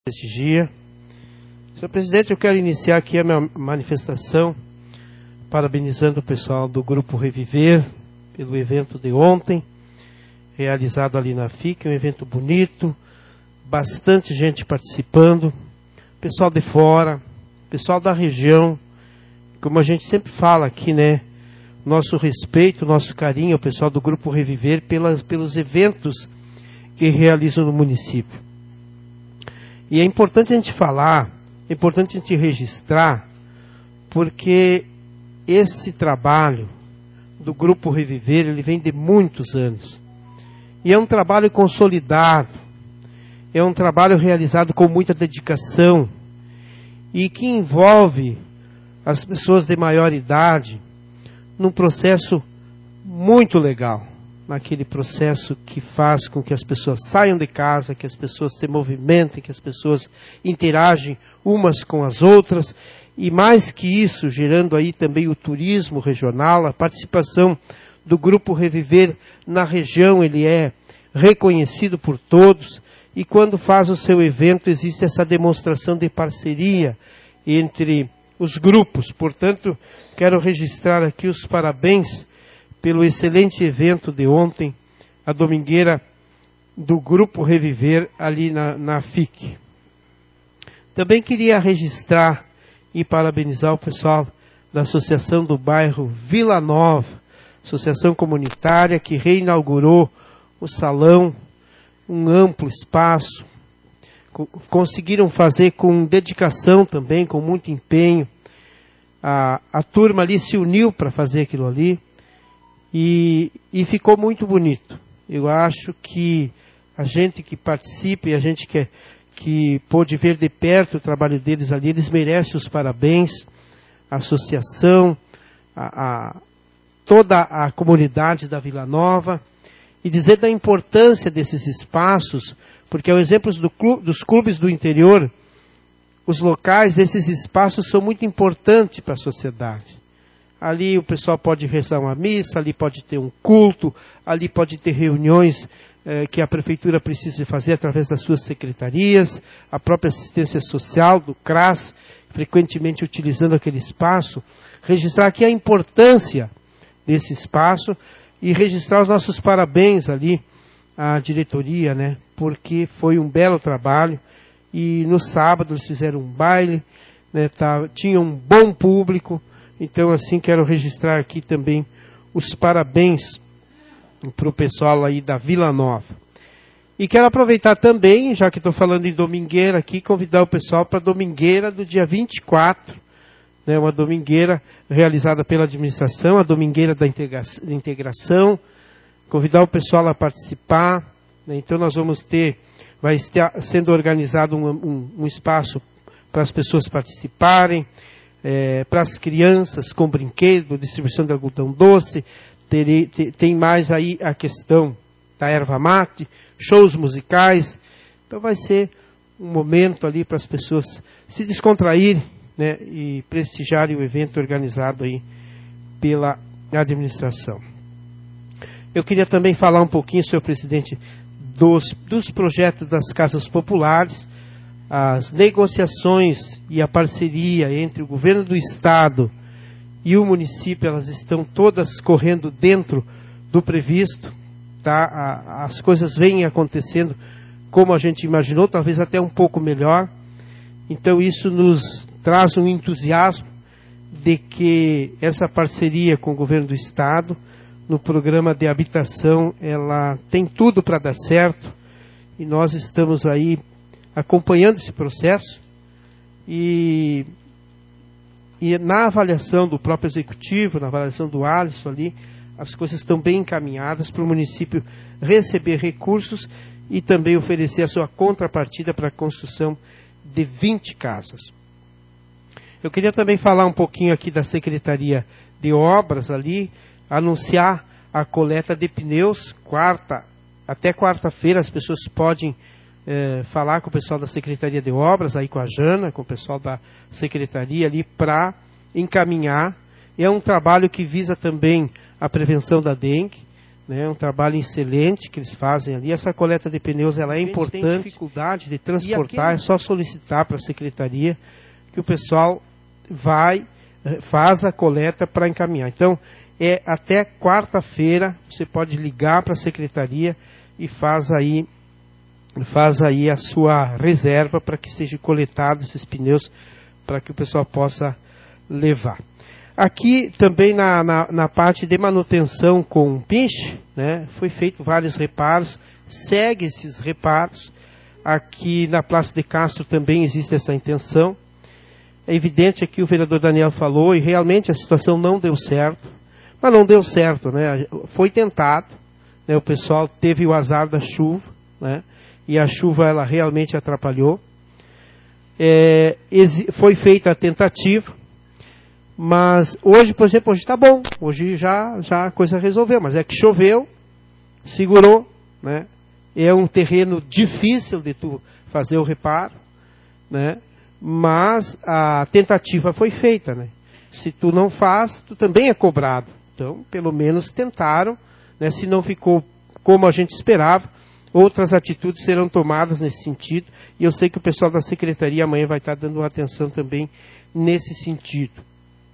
Este dia. Senhor presidente, eu quero iniciar aqui a minha manifestação parabenizando o pessoal do Grupo Reviver pelo evento de ontem, realizado ali na FIC, um evento bonito, bastante gente participando, pessoal de fora, pessoal da região, como a gente sempre fala aqui, né? Nosso respeito, nosso carinho ao pessoal do Grupo Reviver pelos eventos que realizam no município. E é importante a gente falar, é importante a gente registrar, porque esse trabalho do Grupo Reviver, ele vem de muitos anos. E é um trabalho consolidado, é um trabalho realizado com muita dedicação e que envolve as pessoas de maior idade num processo muito legal. Naquele processo que faz com que as pessoas saiam de casa, que as pessoas se movimentem, que as pessoas interagem umas com as outras, e mais que isso, gerando aí também o turismo regional, a participação do Grupo Reviver na região, ele é reconhecido por todos, e quando faz o seu evento existe essa demonstração de parceria entre os grupos. Portanto, quero registrar aqui os parabéns pelo excelente evento de ontem, a domingueira do Grupo Reviver ali na FIC. Também queria registrar e parabenizar o pessoal da Associação do Bairro Vila Nova, associação comunitária que reinaugurou o salão, um amplo espaço, conseguiram fazer com dedicação também, com muito empenho. A turma ali se uniu para fazer aquilo ali. E ficou muito bonito. Eu acho que a gente que participa e a gente que pôde ver de perto o trabalho deles ali, eles merecem os parabéns, a associação, toda a comunidade da Vila Nova, e dizer da importância desses espaços, porque ao exemplo dos clubes do interior, os locais, esses espaços são muito importantes para a sociedade. Ali o pessoal pode rezar uma missa, ali pode ter um culto, ali pode ter reuniões que a prefeitura precisa fazer através das suas secretarias, a própria assistência social do CRAS, frequentemente utilizando aquele espaço. Registrar aqui a importância desse espaço e registrar os nossos parabéns ali à diretoria, né? Porque foi um belo trabalho e no sábado eles fizeram um baile, né? Tinha um bom público. Então, assim, quero registrar aqui também os parabéns para o pessoal aí da Vila Nova. E quero aproveitar também, já que estou falando em domingueira aqui, convidar o pessoal para a domingueira do dia 24, né, uma domingueira realizada pela administração, a domingueira da integração, convidar o pessoal a participar, né, então nós vamos vai estar sendo organizado um espaço para as pessoas participarem, para as crianças com brinquedo, distribuição de algodão doce, tem mais aí a questão da erva mate, shows musicais, então vai ser um momento ali para as pessoas se descontraírem, né, e prestigiarem o evento organizado aí pela administração. Eu queria também falar um pouquinho, senhor presidente, dos projetos das casas populares. As negociações e a parceria entre o governo do estado e o município, elas estão todas correndo dentro do previsto, tá? As coisas vêm acontecendo como a gente imaginou, talvez até um pouco melhor. Então isso nos traz um entusiasmo de que essa parceria com o governo do estado, no programa de habitação, ela tem tudo para dar certo, e nós estamos aí acompanhando esse processo e na avaliação do próprio executivo, na avaliação do Alisson ali, as coisas estão bem encaminhadas para o município receber recursos e também oferecer a sua contrapartida para a construção de 20 casas. Eu queria também falar um pouquinho aqui da Secretaria de Obras ali, anunciar a coleta de pneus, até quarta-feira as pessoas podem falar com o pessoal da Secretaria de Obras, aí com a Jana, com o pessoal da Secretaria ali, para encaminhar. É um trabalho que visa também a prevenção da dengue, né? Um trabalho excelente que eles fazem ali. Essa coleta de pneus ela é importante. Tem dificuldade de transportar, é só solicitar para a secretaria que o pessoal faz a coleta para encaminhar. Então, até quarta-feira você pode ligar para a secretaria e faz aí a sua reserva para que seja coletado esses pneus para que o pessoal possa levar. Aqui também na parte de manutenção com pinche, né, foi feito vários reparos, segue esses reparos. Aqui na Praça de Castro também existe essa intenção. É evidente que o vereador Daniel falou e realmente a situação não deu certo, mas não deu certo, né? Foi tentado, né? O pessoal teve o azar da chuva, né? E a chuva ela realmente atrapalhou. Foi feita a tentativa, mas hoje, por exemplo, hoje está bom, hoje já a coisa resolveu, mas é que choveu, segurou, né? É um terreno difícil de tu fazer o reparo, né? Mas a tentativa foi feita, né? Se tu não faz, tu também é cobrado. Então, pelo menos tentaram, né? Se não ficou como a gente esperava, outras atitudes serão tomadas nesse sentido, e eu sei que o pessoal da secretaria amanhã vai estar dando atenção também nesse sentido.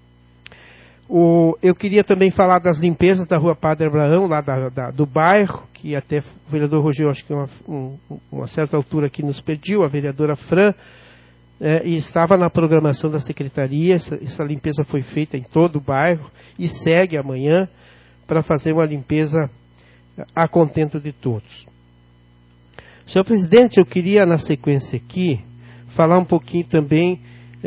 Eu queria também falar das limpezas da Rua Padre Abraão, lá do bairro, que até o vereador Rogério, acho que uma certa altura aqui nos pediu, a vereadora Fran, e estava na programação da secretaria, essa limpeza foi feita em todo o bairro, e segue amanhã para fazer uma limpeza a contento de todos. Senhor presidente, eu queria na sequência aqui, falar um pouquinho também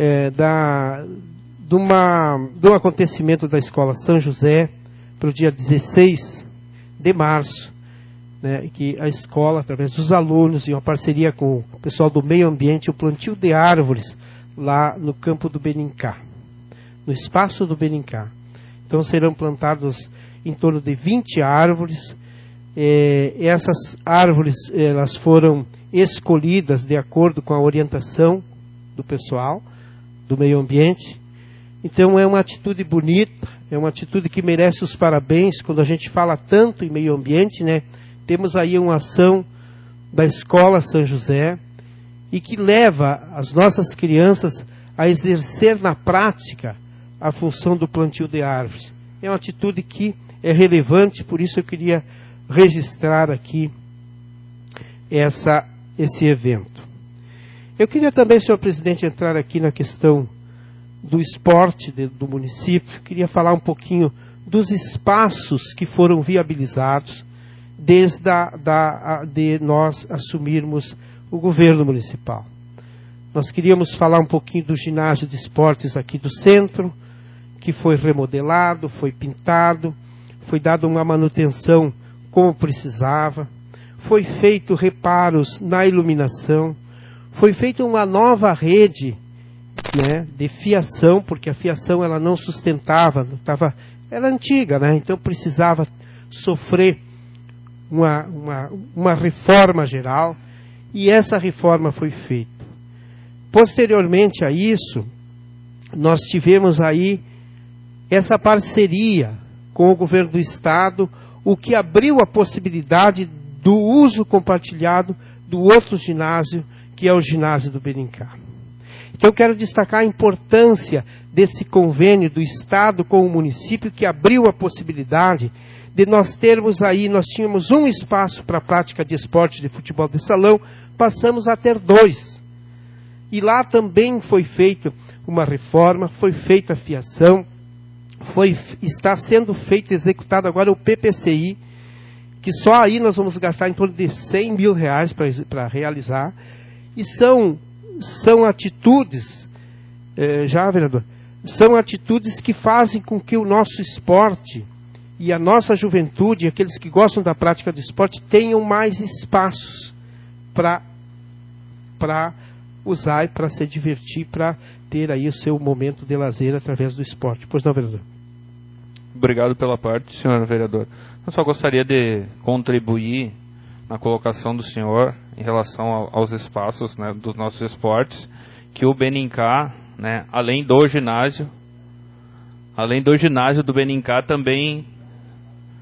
do acontecimento da Escola São José para o dia 16 de março, né, que a escola, através dos alunos, em uma parceria com o pessoal do meio ambiente, o plantio de árvores lá no campo do Benincá, no espaço do Benincá. Então serão plantados em torno de 20 árvores. Essas árvores elas foram escolhidas de acordo com a orientação do pessoal do meio ambiente. Então é uma atitude bonita, é uma atitude que merece os parabéns. Quando a gente fala tanto em meio ambiente, né, temos aí uma ação da Escola São José e que leva as nossas crianças a exercer na prática a função do plantio de árvores. É uma atitude que é relevante, por isso eu queria registrar aqui esse evento. Eu queria também, senhor presidente, entrar aqui na questão do esporte do município. Queria falar um pouquinho dos espaços que foram viabilizados desde de nós assumirmos o governo municipal. Nós queríamos falar um pouquinho do ginásio de esportes aqui do centro, que foi remodelado, foi pintado, foi dada uma manutenção como precisava, foi feito reparos na iluminação, foi feita uma nova rede, né, de fiação, porque a fiação ela não sustentava, era antiga, né, então precisava sofrer uma reforma geral, e essa reforma foi feita. Posteriormente a isso, nós tivemos aí essa parceria com o governo do estado, o que abriu a possibilidade do uso compartilhado do outro ginásio, que é o ginásio do Benincá. Então eu quero destacar a importância desse convênio do estado com o município, que abriu a possibilidade de nós termos aí, nós tínhamos um espaço para a prática de esporte de futebol de salão, passamos a ter 2. E lá também foi feita uma reforma, foi feita a fiação, está sendo feito, executado agora o PPCI, que só aí nós vamos gastar em torno de R$100 mil para realizar, e são atitudes, vereador, são atitudes que fazem com que o nosso esporte e a nossa juventude, aqueles que gostam da prática do esporte, tenham mais espaços para usar e para se divertir, para ter aí o seu momento de lazer através do esporte. Pois não, vereador? Obrigado pela parte, senhor vereador. Eu só gostaria de contribuir na colocação do senhor em relação aos espaços, né, dos nossos esportes, que o Benincá, né, além do ginásio do Benincá, também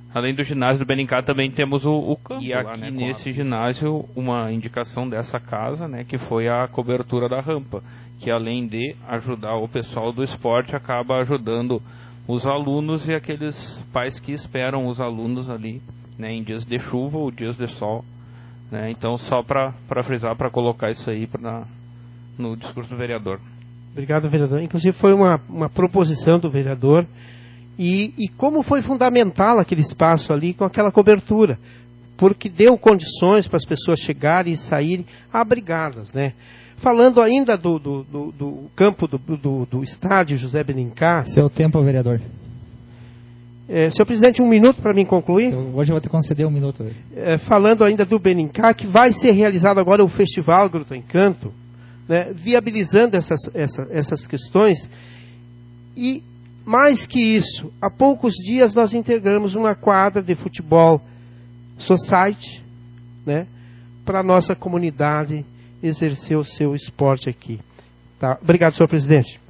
Além do ginásio do Benincá, também temos o campo. E aqui, né, nesse ginásio, uma indicação dessa casa, né, que foi a cobertura da rampa, que além de ajudar o pessoal do esporte, acaba ajudando os alunos e aqueles pais que esperam os alunos ali, né, em dias de chuva ou dias de sol. Né. Então, só para frisar, para colocar isso aí no discurso do vereador. Obrigado, vereador. Inclusive foi uma proposição do vereador. E como foi fundamental aquele espaço ali com aquela cobertura, porque deu condições para as pessoas chegarem e saírem abrigadas, né? Falando ainda do campo do estádio José Benincá. Seu tempo, vereador. Senhor presidente, 1 minuto para mim concluir. Hoje eu vou te conceder 1 minuto. Falando ainda do Benincá, que vai ser realizado agora o Festival Gruta Encanto, né, viabilizando essas questões. E mais que isso, há poucos dias nós integramos uma quadra de futebol society, né, para a nossa comunidade exercer o seu esporte aqui. Tá? Obrigado, senhor presidente.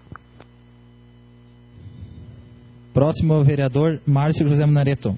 Próximo vereador, Márcio José Munareto.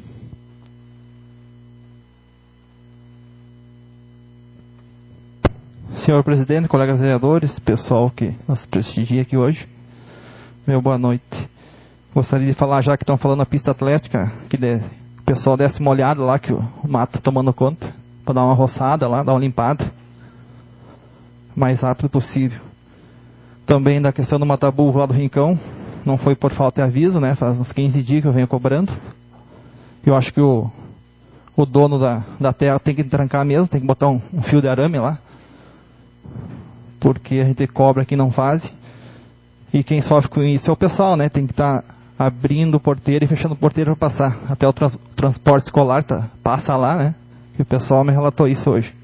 Senhor presidente, colegas vereadores, pessoal que nos prestigia aqui hoje, meu boa noite. Gostaria de falar, já que estão falando na pista atlética, que o pessoal desse uma olhada lá, que o mato está tomando conta, para dar uma roçada lá, dar uma limpada, o mais rápido possível. Também da questão do mataburro lá do Rincão, não foi por falta de aviso, né? Faz uns 15 dias que eu venho cobrando. Eu acho que o dono da terra tem que trancar mesmo, tem que botar um fio de arame lá, porque a gente cobra quem não faz. E quem sofre com isso é o pessoal, né? Tem que estar abrindo o porteiro e fechando o porteiro para passar. Até o transporte escolar passa lá, né? E o pessoal me relatou isso hoje.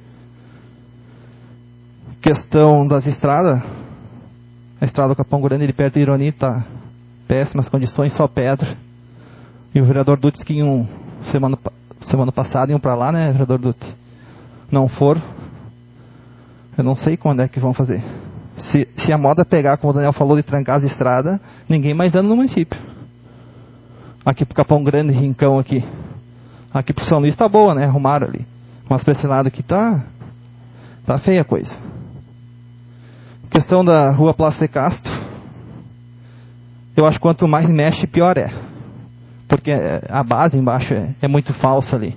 Questão das estradas. A estrada do Capão Grande, ele perto de Ironi, está péssimas condições, só pedra. E o vereador Dutti que semana passada iam para lá, né, vereador Dutti? Não foram. Eu não sei quando é que vão fazer. Se a moda pegar, como o Daniel falou, de trancar as estradas, ninguém mais anda no município. Aqui pro Capão Grande, Rincão aqui. Aqui pro São Luís tá boa, né? Arrumaram ali. Mas pra esse lado aqui tá feia a coisa. Questão da rua Plácido de Castro. Eu acho que quanto mais mexe, pior é. Porque a base embaixo é muito falsa ali.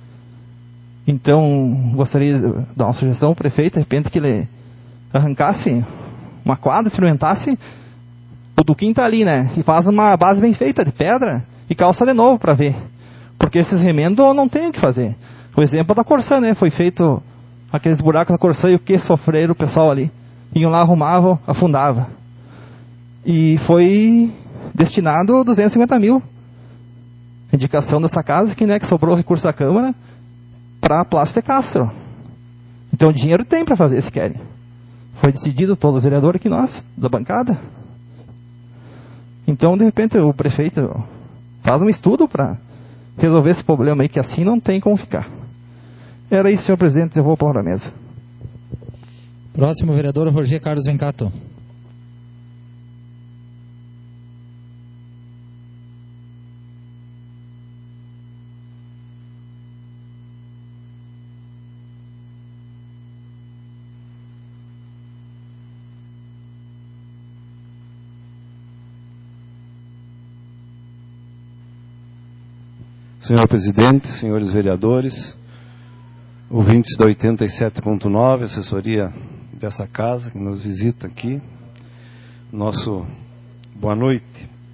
Então, gostaria de dar uma sugestão ao prefeito, de repente, que ele arrancasse uma quadra, experimentasse o Duquim tá ali, né? E faz uma base bem feita de pedra e calça de novo para ver. Porque esses remendos não tem o que fazer. O exemplo da Corsã, né? Foi feito aqueles buracos da Corsã e o que sofreram o pessoal ali. Iam lá, arrumavam, afundavam. E foi destinado 250 mil. Indicação dessa casa que, né, que sobrou recurso da Câmara para a Plácido de Castro. Então dinheiro tem para fazer se querem. Foi decidido todos os vereadores aqui nós, da bancada. Então, de repente, o prefeito faz um estudo para resolver esse problema aí, que assim não tem como ficar. Era isso, senhor presidente, eu vou pôr na mesa. Próximo vereador, Roger Carlos Vencato. Senhor presidente, senhores vereadores, ouvintes da 87.9, assessoria dessa casa que nos visita aqui, nosso boa noite.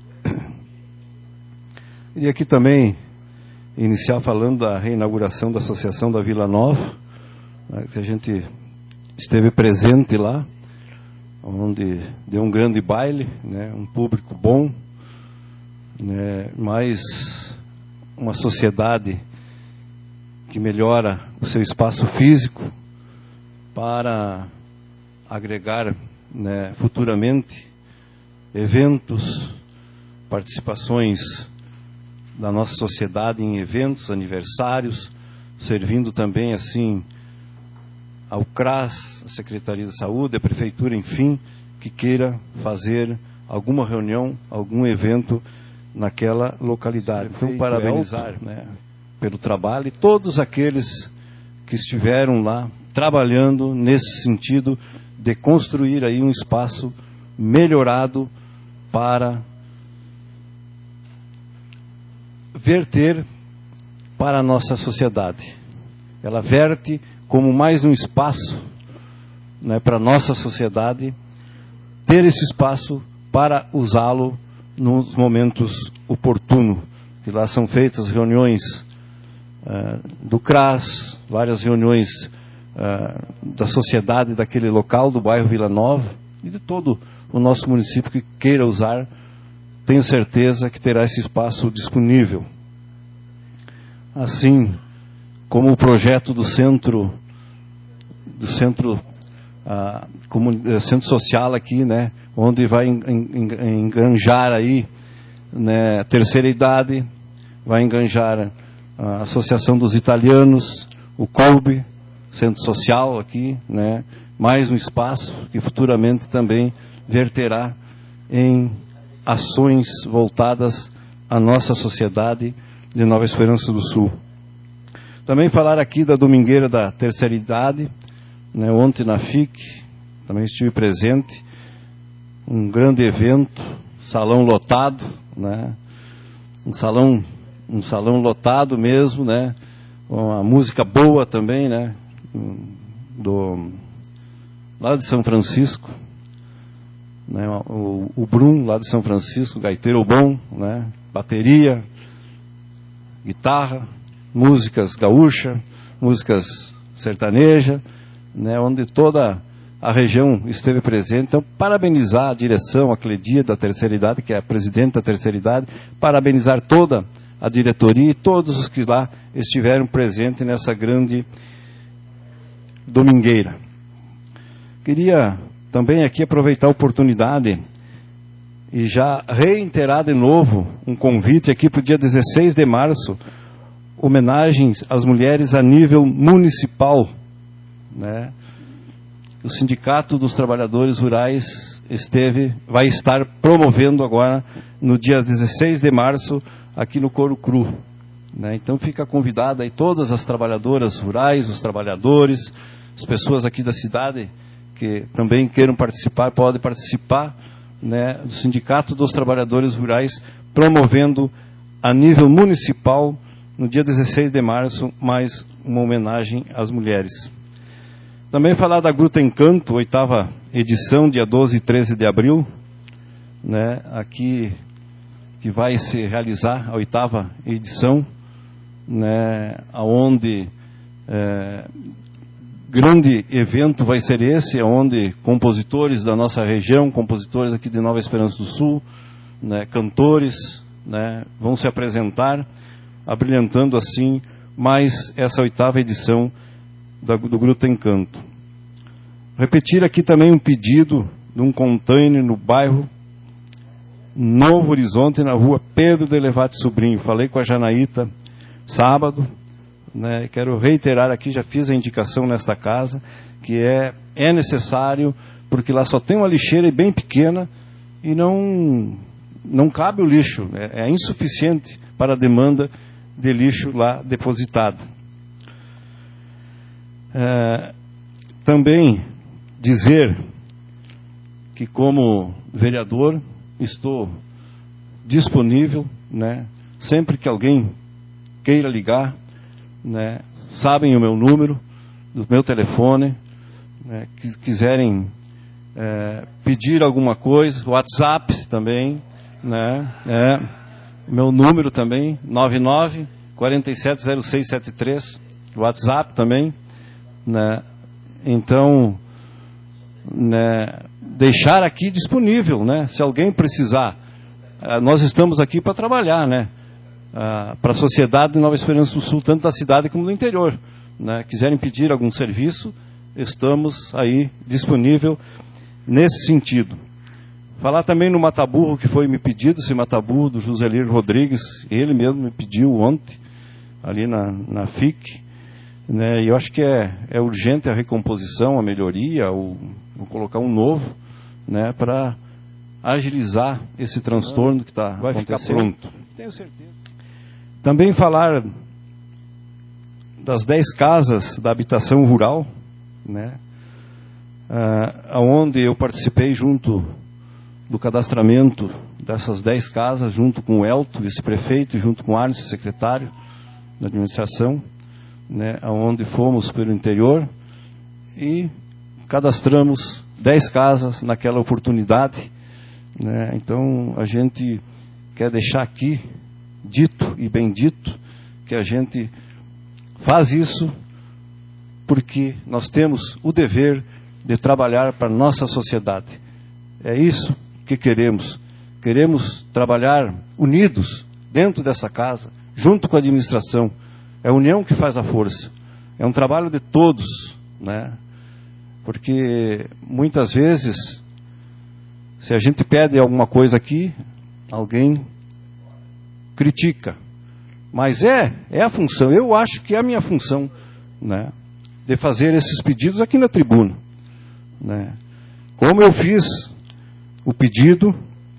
Queria aqui também iniciar falando da reinauguração da Associação da Vila Nova, né, que a gente esteve presente lá, onde deu um grande baile, né, um público bom, né, mas uma sociedade que melhora o seu espaço físico para agregar, né, futuramente eventos, participações da nossa sociedade em eventos, aniversários, servindo também assim ao CRAS, a Secretaria de Saúde, a Prefeitura, enfim, que queira fazer alguma reunião, algum evento naquela localidade. Então, parabenizar, né, pelo trabalho, e todos aqueles que estiveram lá trabalhando nesse sentido de construir aí um espaço melhorado para verter para a nossa sociedade. Ela verte como mais um espaço, né, para a nossa sociedade, ter esse espaço para usá-lo nos momentos oportunos. Que lá são feitas reuniões do CRAS, várias reuniões da sociedade daquele local, do bairro Vila Nova, e de todo o nosso município que queira usar, tenho certeza que terá esse espaço disponível. Assim como o projeto do centro social aqui, né, onde vai enganjar aí, né, a terceira idade, vai enganjar a Associação dos Italianos, o COUB, Centro Social aqui, né, mais um espaço que futuramente também verterá em ações voltadas à nossa sociedade de Nova Esperança do Sul. Também falar aqui da Domingueira da Terceira Idade, né, ontem na FIC, também estive presente, um grande evento, salão lotado, né, um salão lotado mesmo, né, uma música boa também, né, lá de São Francisco, né, o Brum lá de São Francisco, gaiteiro bom, né, bateria, guitarra, músicas gaúcha, músicas sertaneja, né, onde toda a região esteve presente. Então, parabenizar a direção, a Cledia da Terceira Idade, que é a presidente da Terceira Idade, parabenizar toda a diretoria e todos os que lá estiveram presentes nessa grande domingueira. Queria também aqui aproveitar a oportunidade e já reiterar de novo um convite aqui para o dia 16 de março, homenagens às mulheres a nível municipal, né? O Sindicato dos Trabalhadores Rurais vai estar promovendo agora no dia 16 de março aqui no Couro Cru, né? Então fica convidada aí todas as trabalhadoras rurais, os trabalhadores, as pessoas aqui da cidade que também queiram participar, podem participar, né, do Sindicato dos Trabalhadores Rurais, promovendo a nível municipal no dia 16 de março mais uma homenagem às mulheres. Também falar da Gruta Encanto, 8ª edição, dia 12 e 13 de abril, né, aqui que vai se realizar a 8ª edição, né, onde grande evento vai ser esse, onde compositores da nossa região, compositores aqui de Nova Esperança do Sul, né, cantores, né, vão se apresentar, abrilhantando assim mais essa 8ª edição do Gruta Encanto. Repetir aqui também um pedido de um container no bairro Novo Horizonte, na rua Pedro de Levate Sobrinho. Falei com a Janaíta sábado, né, quero reiterar aqui, já fiz a indicação nesta casa, que é necessário, porque lá só tem uma lixeira bem pequena e não cabe o lixo, é insuficiente para a demanda de lixo lá depositada. Também dizer que, como vereador, estou disponível, né, sempre que alguém queira ligar, né, sabem o meu número, do meu telefone, né, que quiserem pedir alguma coisa, WhatsApp também, né, meu número também, 99-470673, WhatsApp também, né, então, né, deixar aqui disponível, né, se alguém precisar, nós estamos aqui para trabalhar, né, para a sociedade de Nova Esperança do Sul, tanto da cidade como do interior, né? Quiserem pedir algum serviço, estamos aí disponível nesse sentido. Falar também no mataburro que foi me pedido, esse mataburro do Joselir Rodrigues, ele mesmo me pediu ontem, ali na FIC, né? E eu acho que é urgente a recomposição, a melhoria, vou colocar um novo, né, para agilizar esse transtorno que vai ficar pronto. Tenho certeza. Também falar das 10 casas da habitação rural, né, onde eu participei junto do cadastramento dessas 10 casas, junto com o Elto, vice-prefeito, junto com o Arnes, secretário da administração, né, onde fomos pelo interior e cadastramos 10 casas naquela oportunidade, né. Então a gente quer deixar aqui dito e bem dito que a gente faz isso porque nós temos o dever de trabalhar para a nossa sociedade. É isso que queremos. Queremos trabalhar unidos dentro dessa casa, junto com a administração. É a união que faz a força. É um trabalho de todos, né? Porque muitas vezes, se a gente pede alguma coisa aqui, alguém critica. Mas é a função, eu acho que é a minha função, né, de fazer esses pedidos aqui na tribuna, né. Como eu fiz o pedido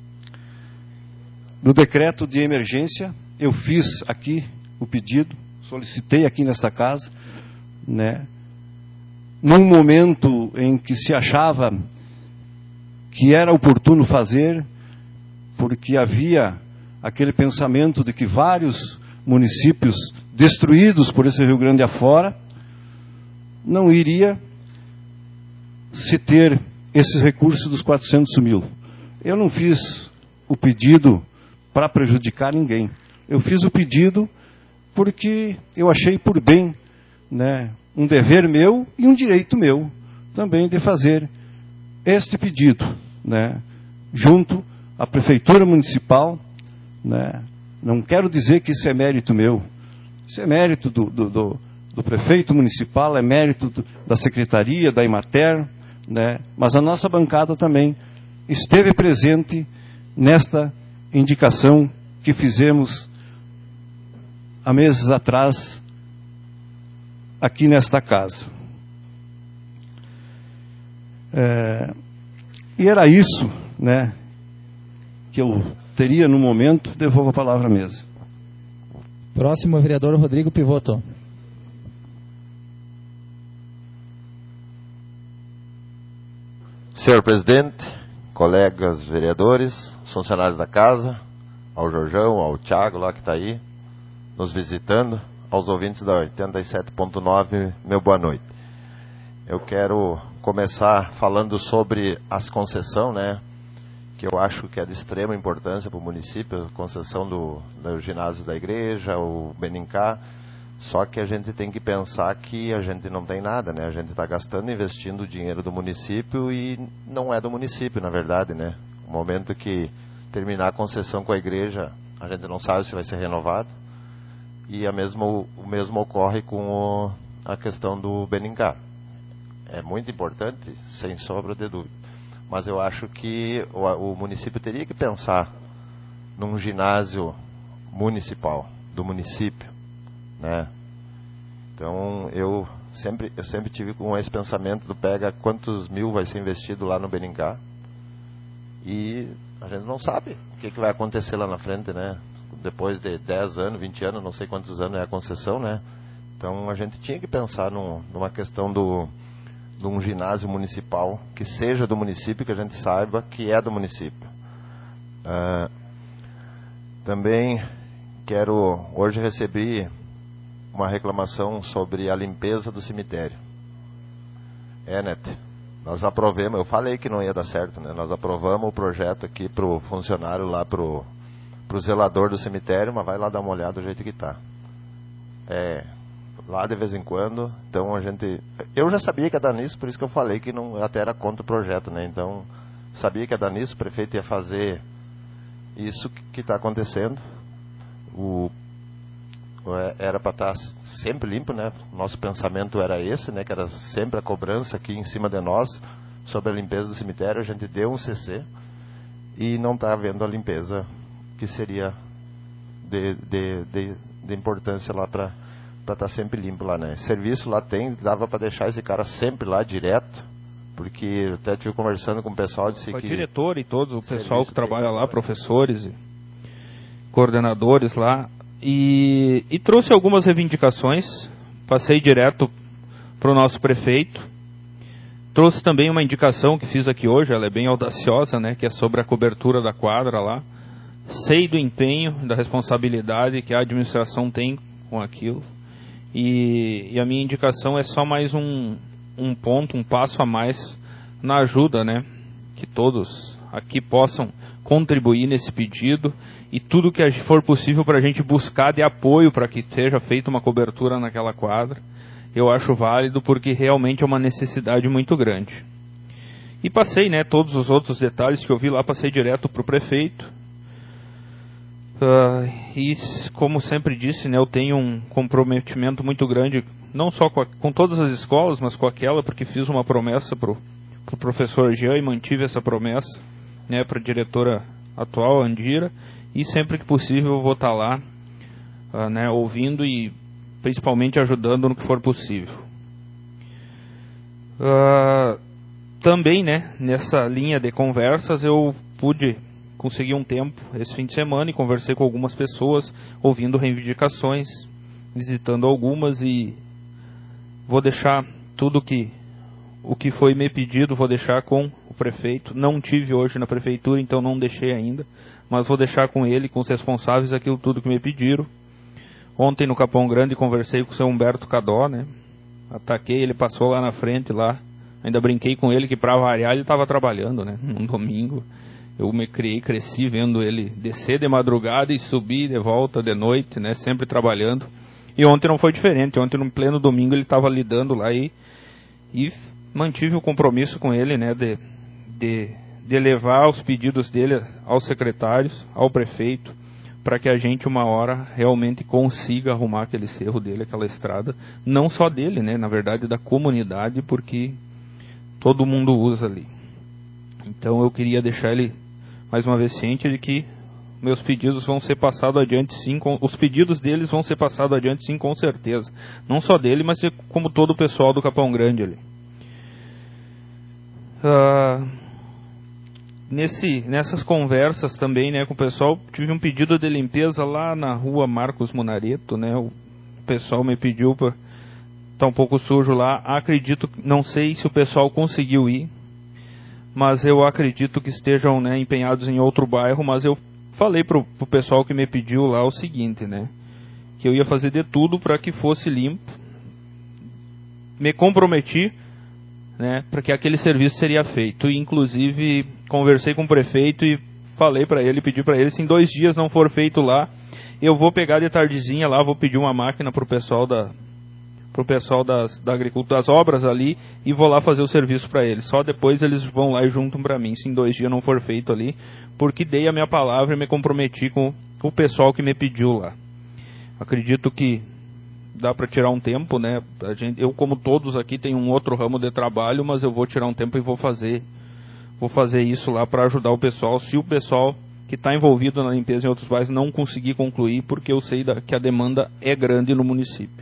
do decreto de emergência, eu fiz aqui o pedido, solicitei aqui nesta casa, né, num momento em que se achava que era oportuno fazer, porque havia aquele pensamento de que vários municípios destruídos por esse Rio Grande afora, não iria se ter esses recursos dos 400 mil. Eu não fiz o pedido para prejudicar ninguém. Eu fiz o pedido porque eu achei por bem, né, um dever meu e um direito meu também de fazer este pedido, né, junto à Prefeitura Municipal, né. Não quero dizer que isso é mérito meu. Isso é mérito do prefeito municipal, é mérito da secretaria, da Emater, né? Mas a nossa bancada também esteve presente nesta indicação que fizemos há meses atrás aqui nesta casa. E era isso, né, que eu teria no momento. Devolvo a palavra à mesa. Próximo, vereador Rodrigo Pivotto. Senhor presidente, colegas vereadores, funcionários da casa, ao Jorjão, ao Thiago lá que está aí, nos visitando, aos ouvintes da 87.9, meu boa noite. Eu quero começar falando sobre as concessões, né, que eu acho que é de extrema importância para o município, a concessão do ginásio da igreja, o Benincá. Só que a gente tem que pensar que a gente não tem nada, né? A gente está gastando, investindo o dinheiro do município e não é do município, na verdade, né? No momento que terminar a concessão com a igreja, a gente não sabe se vai ser renovado. E o mesmo ocorre com a questão do Benincá. É muito importante, sem sombra de dúvida. Mas eu acho que o município teria que pensar num ginásio municipal, do município, né? Então, eu sempre tive com esse pensamento do pega quantos mil vai ser investido lá no Benincá e a gente não sabe o que vai acontecer lá na frente, né? Depois de 10 anos, 20 anos, não sei quantos anos é a concessão, né? Então, a gente tinha que pensar numa questão de um ginásio municipal que seja do município, que a gente saiba que é do município. Também hoje recebi uma reclamação sobre a limpeza do cemitério. Nós aprovamos, eu falei que não ia dar certo, né? Nós aprovamos o projeto aqui para o funcionário lá, para o zelador do cemitério, mas vai lá dar uma olhada do jeito que está. Lá de vez em quando, então eu já sabia que ia dar nisso, por isso que eu falei que não, até era contra o projeto, né? Então, sabia que ia dar nisso, o prefeito ia fazer isso que está acontecendo. Era para estar sempre limpo, né? Nosso pensamento era esse, né? Que era sempre a cobrança aqui em cima de nós sobre a limpeza do cemitério. A gente deu um CC e não está havendo a limpeza que seria de importância lá para estar sempre limpo lá, né? Serviço lá dava para deixar esse cara sempre lá direto, porque até estive conversando com o pessoal, disse que... diretor e todos, o pessoal que trabalha lá, professores e coordenadores lá, e trouxe algumas reivindicações passei direto para o nosso prefeito. Trouxe também uma indicação que fiz aqui hoje, ela é bem audaciosa, né, que é sobre a cobertura da quadra lá. Sei do empenho, da responsabilidade que a administração tem com aquilo. E a minha indicação é só mais um ponto, um passo a mais na ajuda, né, que todos aqui possam contribuir nesse pedido e tudo que for possível para a gente buscar de apoio para que seja feita uma cobertura naquela quadra. Eu acho válido porque realmente é uma necessidade muito grande. E passei, né, todos os outros detalhes que eu vi lá, passei direto para o prefeito. E como sempre disse, né, eu tenho um comprometimento muito grande, não só com todas as escolas, mas com aquela, porque fiz uma promessa para o professor Jean e mantive essa promessa, né, para a diretora atual, Andira, e sempre que possível eu vou estar lá, né, ouvindo e principalmente ajudando no que for possível. Também, né, nessa linha de conversas, eu pude conseguir um tempo esse fim de semana e conversei com algumas pessoas, ouvindo reivindicações, visitando algumas, e vou deixar tudo o que foi me pedido, vou deixar com o prefeito. Não tive hoje na prefeitura, então não deixei ainda, mas vou deixar com ele, com os responsáveis, aquilo tudo que me pediram. Ontem no Capão Grande conversei com o seu Humberto Cadó, né? Ataquei, ele passou lá na frente, lá. Ainda brinquei com ele que, para variar, ele estava trabalhando, né? Num domingo. Eu me cresci vendo ele descer de madrugada e subir de volta de noite, né? Sempre trabalhando. E ontem não foi diferente. Ontem, no pleno domingo, ele estava lidando lá e mantive o compromisso com ele, né? De levar os pedidos dele aos secretários, ao prefeito, para que a gente uma hora realmente consiga arrumar aquele cerro dele, aquela estrada, não só dele, né, na verdade da comunidade, porque todo mundo usa ali. Então eu queria deixar ele mais uma vez ciente de que meus pedidos vão ser passados adiante sim, os pedidos deles vão ser passados adiante sim, com certeza, não só dele, mas como todo o pessoal do Capão Grande ali. Nessas conversas também, né, com o pessoal, tive um pedido de limpeza lá na rua Marcos Munareto, né, o pessoal me pediu para tá um pouco sujo lá, acredito, não sei se o pessoal conseguiu ir, mas eu acredito que estejam, né, empenhados em outro bairro, mas eu falei pro pessoal que me pediu lá o seguinte, né, que eu ia fazer de tudo para que fosse limpo, me comprometi, né, para que aquele serviço seria feito. E, inclusive, conversei com o prefeito e falei para ele, pedi para ele, se em 2 dias não for feito lá, eu vou pegar de tardezinha lá, vou pedir uma máquina pro pessoal da agricultura, das obras ali, e vou lá fazer o serviço para eles. Só depois eles vão lá e juntam para mim, se em 2 dias não for feito ali, porque dei a minha palavra e me comprometi com o pessoal que me pediu lá. Acredito que dá para tirar um tempo, né? Eu, como todos aqui, tenho um outro ramo de trabalho, mas eu vou tirar um tempo e vou fazer isso lá para ajudar o pessoal. Se o pessoal que está envolvido na limpeza em outros bairros não conseguir concluir, porque eu sei que a demanda é grande no município.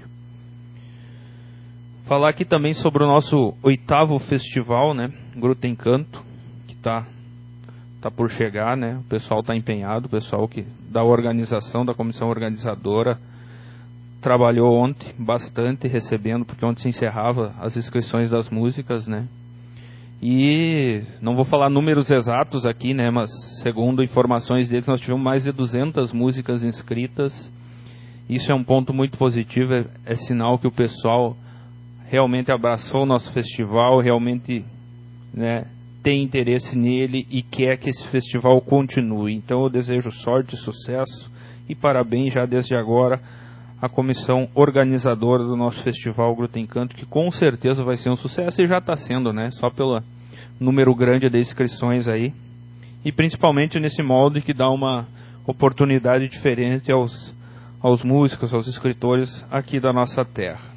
Falar aqui também sobre o nosso 8º festival, né? Gruta Encanto, que tá por chegar, né? O pessoal está empenhado, o pessoal da organização, da comissão organizadora, trabalhou ontem bastante recebendo, porque ontem se encerrava as inscrições das músicas, né? E não vou falar números exatos aqui, né? Mas segundo informações deles, nós tivemos mais de 200 músicas inscritas. Isso é um ponto muito positivo, é sinal que o pessoal realmente abraçou o nosso festival, realmente, né, tem interesse nele e quer que esse festival continue. Então eu desejo sorte, sucesso e parabéns já desde agora a comissão organizadora do nosso festival Gruta Encanto, que com certeza vai ser um sucesso e já está sendo, né? Só pelo número grande de inscrições aí. E principalmente nesse molde que dá uma oportunidade diferente aos músicos, aos escritores aqui da nossa terra.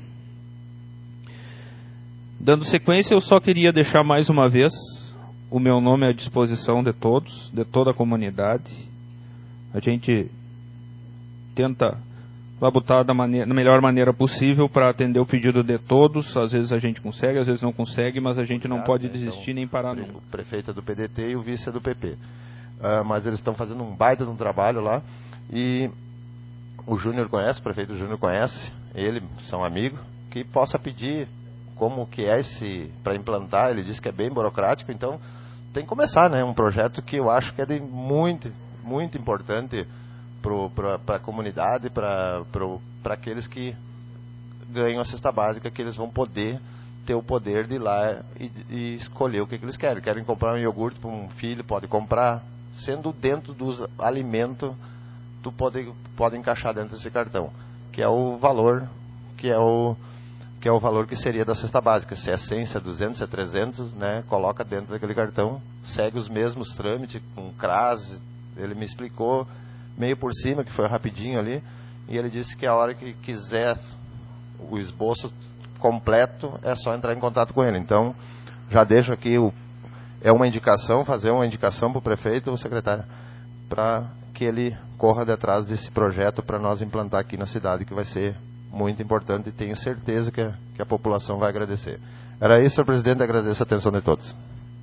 Dando sequência, eu só queria deixar mais uma vez o meu nome à disposição de todos, de toda a comunidade. A gente tenta labutar da melhor maneira possível para atender o pedido de todos. Às vezes a gente consegue, às vezes não consegue, mas a gente não pode desistir nem parar nunca. O prefeito é do PDT e o vice é do PP. Mas eles estão fazendo um baita de um trabalho lá. E o Júnior conhece, o prefeito Júnior conhece, eles são amigos. que possa pedir como que é esse, para implantar. Ele disse que é bem burocrático, então tem que começar, né? Um projeto que eu acho que é de muito importante para a comunidade, para aqueles que ganham a cesta básica, que eles vão poder ter o poder de ir lá e escolher o que eles querem. Querem comprar um iogurte para um filho, pode comprar. Sendo dentro dos alimentos, tu pode encaixar dentro desse cartão, que é o valor, que é o valor que seria da cesta básica. Se é 100, se é 200, se é 300, né, coloca dentro daquele cartão, segue os mesmos trâmites com CRAS. Ele me explicou meio por cima, que foi rapidinho ali, e ele disse que a hora que quiser o esboço completo, é só entrar em contato com ele. Então, já deixo aqui é uma indicação, fazer uma indicação para o prefeito ou secretário, para que ele corra detrás desse projeto para nós implantar aqui na cidade, que vai ser muito importante e tenho certeza que a população vai agradecer. Era isso, senhor presidente, agradeço a atenção de todos.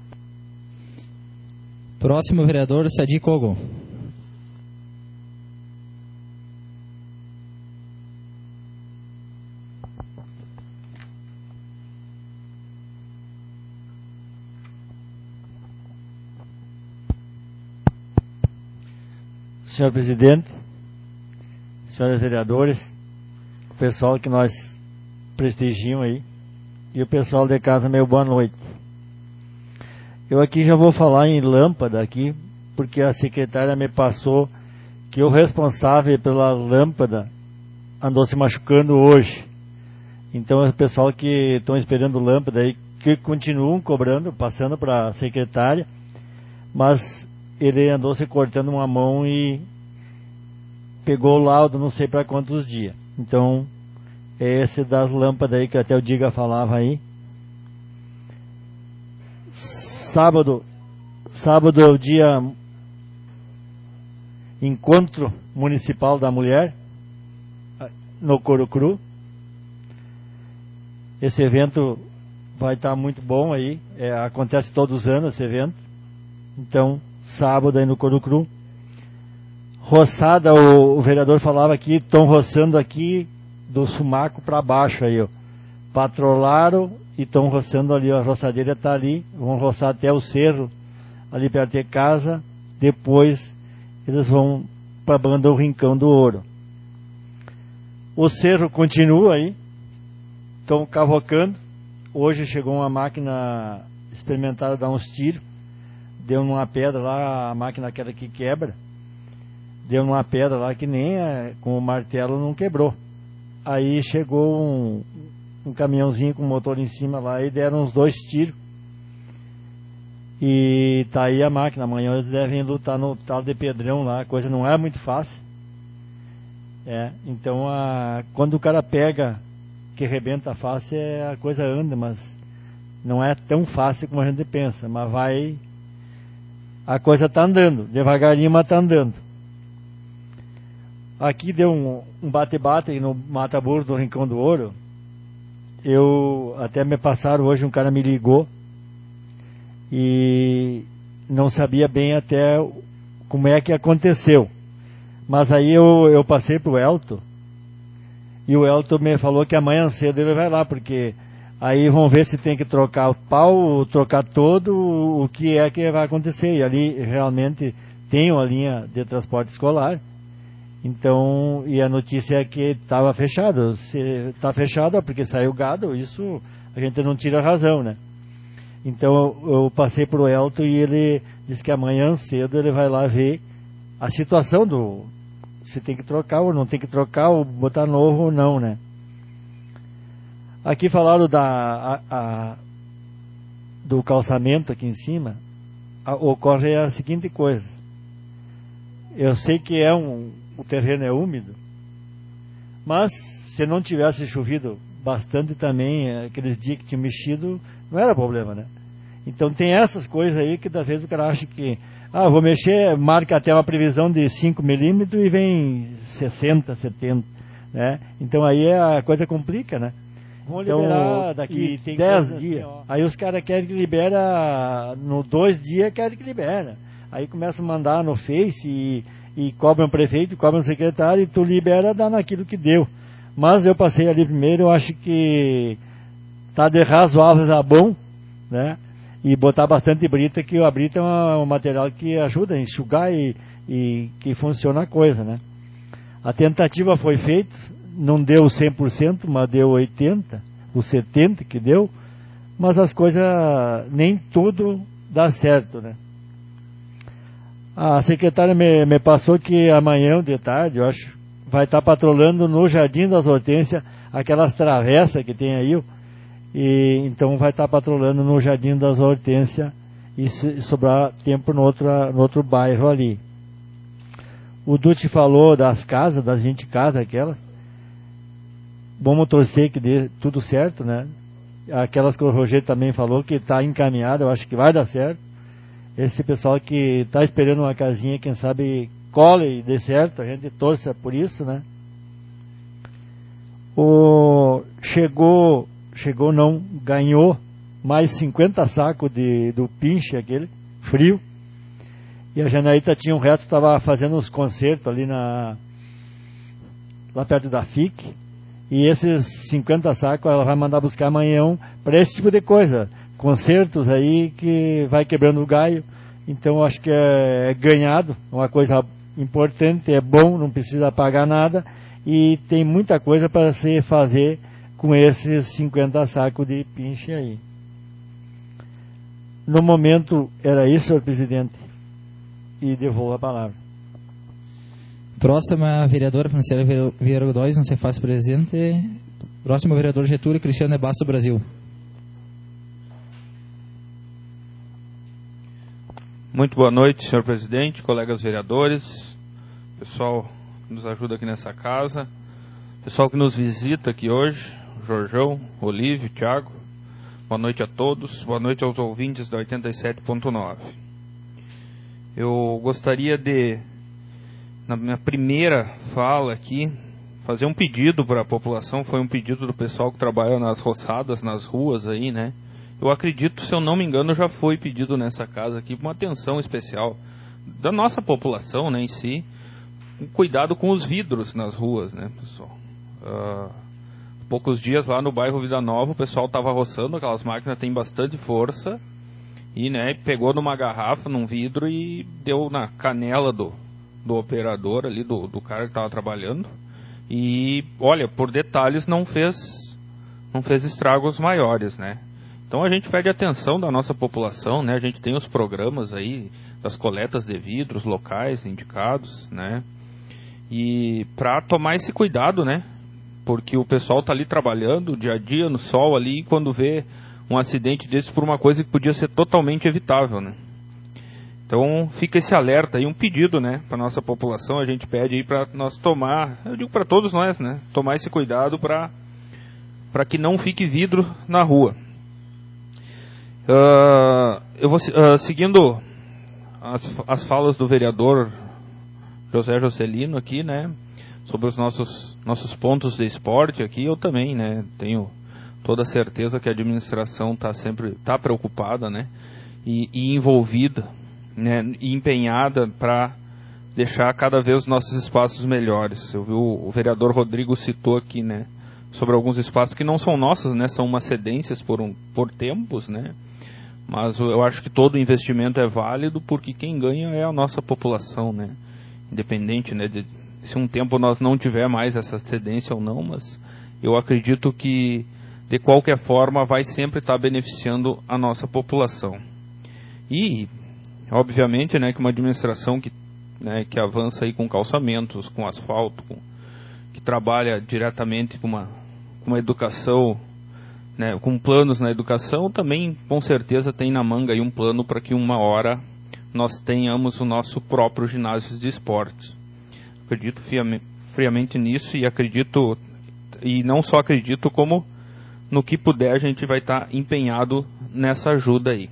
Próximo vereador, Sadi Kogo. Senhor presidente, senhores vereadores, o pessoal que nós prestigiam aí, e o pessoal de casa, meu boa noite. Eu aqui já vou falar em lâmpada aqui, porque a secretária me passou que o responsável pela lâmpada andou se machucando hoje. Então o pessoal que estão esperando lâmpada aí, que continuam cobrando, passando para a secretária, mas ele andou se cortando uma mão e pegou o laudo não sei para quantos dias. Então, é esse das lâmpadas aí que até o Diga falava aí. Sábado é o dia Encontro Municipal da Mulher, no Corocru. Esse evento vai estar muito bom aí, acontece todos os anos esse evento. Então, sábado aí no Corocru. Roçada, o vereador falava aqui, estão roçando aqui do Sumaco para baixo aí, ó. Patrolaram e estão roçando ali, a roçadeira está ali, vão roçar até o cerro, ali perto de casa, depois eles vão para a banda O Rincão do Ouro. O cerro continua aí, estão cavocando. Hoje chegou uma máquina experimentada a dar uns tiros, deu numa pedra lá, a máquina aquela que quebra, deu numa pedra lá que nem com o martelo não quebrou. Aí chegou um caminhãozinho com motor em cima lá e deram uns 2 tiros. E tá aí a máquina. Amanhã eles devem lutar no tal de Pedrão lá, a coisa não é muito fácil. Então quando o cara pega que rebenta fácil, a coisa anda, mas não é tão fácil como a gente pensa. Mas a coisa tá andando, devagarinho, mas tá andando. Aqui deu um bate-bate no Mata Burro do Rincão do Ouro. Até me passaram hoje, um cara me ligou e não sabia bem até como é que aconteceu. Mas aí eu passei pro Elton, e o Elton me falou que amanhã cedo ele vai lá, porque aí vão ver se tem que trocar o pau, trocar todo, o que é que vai acontecer. E ali realmente tem uma linha de transporte escolar. Então, e a notícia é que estava fechado. Se está fechado é porque saiu gado, isso a gente não tira a razão, né? Então eu passei para o Elton e ele disse que amanhã cedo ele vai lá ver a situação se tem que trocar ou não tem que trocar, ou botar novo ou não, né? Aqui falaram do calçamento aqui em cima. Ocorre a seguinte coisa. Eu sei que o terreno é úmido, mas se não tivesse chovido bastante também, aqueles dias que tinha mexido, não era problema, né? Então tem essas coisas aí que às vezes o cara acha que vou mexer, marca até uma previsão de 5 milímetros e vem 60, 70, né? Então aí a coisa complica, né? Vão liberar daqui 10 dias. Assim, aí os caras querem que libera, no 2 dias querem que libera. Aí começam a mandar no Face e cobram o prefeito, cobram o secretário, e tu libera, dá naquilo que deu. Mas eu passei ali primeiro, eu acho que tá de razoável a bom, né? E botar bastante brita, que a brita é um material que ajuda a enxugar e que funciona a coisa, né? A tentativa foi feita, não deu 100%, mas deu 80%, o 70% que deu, mas as coisas, nem tudo dá certo, né? A secretária me passou que amanhã de tarde, eu acho, vai estar patrolhando no Jardim das Hortênsias, aquelas travessas que tem aí, e então vai estar patrolhando no Jardim das Hortênsias e sobrar tempo no outro bairro ali. O Dutti falou das casas, das 20 casas aquelas. Vamos torcer que dê tudo certo, né? Aquelas que o Rogério também falou que está encaminhado, eu acho que vai dar certo. Esse pessoal que está esperando uma casinha, quem sabe cole e dê certo, a gente torce por isso, né? Ganhou mais 50 sacos do pinche aquele, frio. E a Janaíta tinha um resto, estava fazendo uns concertos ali lá perto da FIC. E esses 50 sacos ela vai mandar buscar amanhã para esse tipo de coisa. Concertos aí que vai quebrando o galho. Então acho que é ganhado, uma coisa importante, é bom, não precisa pagar nada. E tem muita coisa para se fazer com esses 50 sacos de pinche aí. No momento era isso, senhor presidente. E devolvo a palavra. Próxima, vereadora Franciele Vieira Godoy, não se faz presente. Próximo, vereador Getúlio Cristiano de Basto, Brasil. Muito boa noite, senhor presidente, colegas vereadores, pessoal que nos ajuda aqui nessa casa, pessoal que nos visita aqui hoje, Jorjão, Olívio, Thiago. Boa noite a todos, boa noite aos ouvintes da 87.9. Eu gostaria de, na minha primeira fala aqui, fazer um pedido para a população. Foi um pedido do pessoal que trabalha nas roçadas, nas ruas aí, né? Eu acredito, se eu não me engano, já foi pedido nessa casa aqui uma atenção especial da nossa população, né, em si, cuidado com os vidros nas ruas, né, pessoal. Poucos dias lá no bairro Vida Nova, o pessoal estava roçando, aquelas máquinas têm bastante força, e, né, pegou numa garrafa, num vidro e deu na canela do operador ali, do cara que estava trabalhando. E, olha, por detalhes não fez estragos maiores, né. Então a gente pede atenção da nossa população, né, a gente tem os programas aí das coletas de vidros locais indicados, né, e para tomar esse cuidado, né, porque o pessoal está ali trabalhando dia a dia no sol ali, e quando vê um acidente desse por uma coisa que podia ser totalmente evitável, né. Então fica esse alerta aí, um pedido, né, para nossa população. A gente pede aí para nós tomar, eu digo para todos nós, né, tomar esse cuidado para que não fique vidro na rua. Eu vou seguindo as falas do vereador José Jocelino aqui, né, sobre os nossos pontos de esporte aqui. Eu também, né, tenho toda a certeza que a administração está preocupada, né, e envolvida, né, e empenhada para deixar cada vez os nossos espaços melhores. Eu vi o vereador Rodrigo citou aqui, né, sobre alguns espaços que não são nossos, né, são umas cedências por tempos, né. Mas eu acho que todo investimento é válido, porque quem ganha é a nossa população, né? Independente, né, de se um tempo nós não tiver mais essa cedência ou não, mas eu acredito que de qualquer forma vai sempre estar beneficiando a nossa população. E, obviamente, né, que uma administração que avança aí com calçamentos, com asfalto, que trabalha diretamente com uma educação, né, com planos na educação, também com certeza tem na manga aí um plano para que uma hora nós tenhamos o nosso próprio ginásio de esportes. Acredito friamente nisso, e não só acredito, como no que puder a gente vai estar empenhado nessa ajuda aí.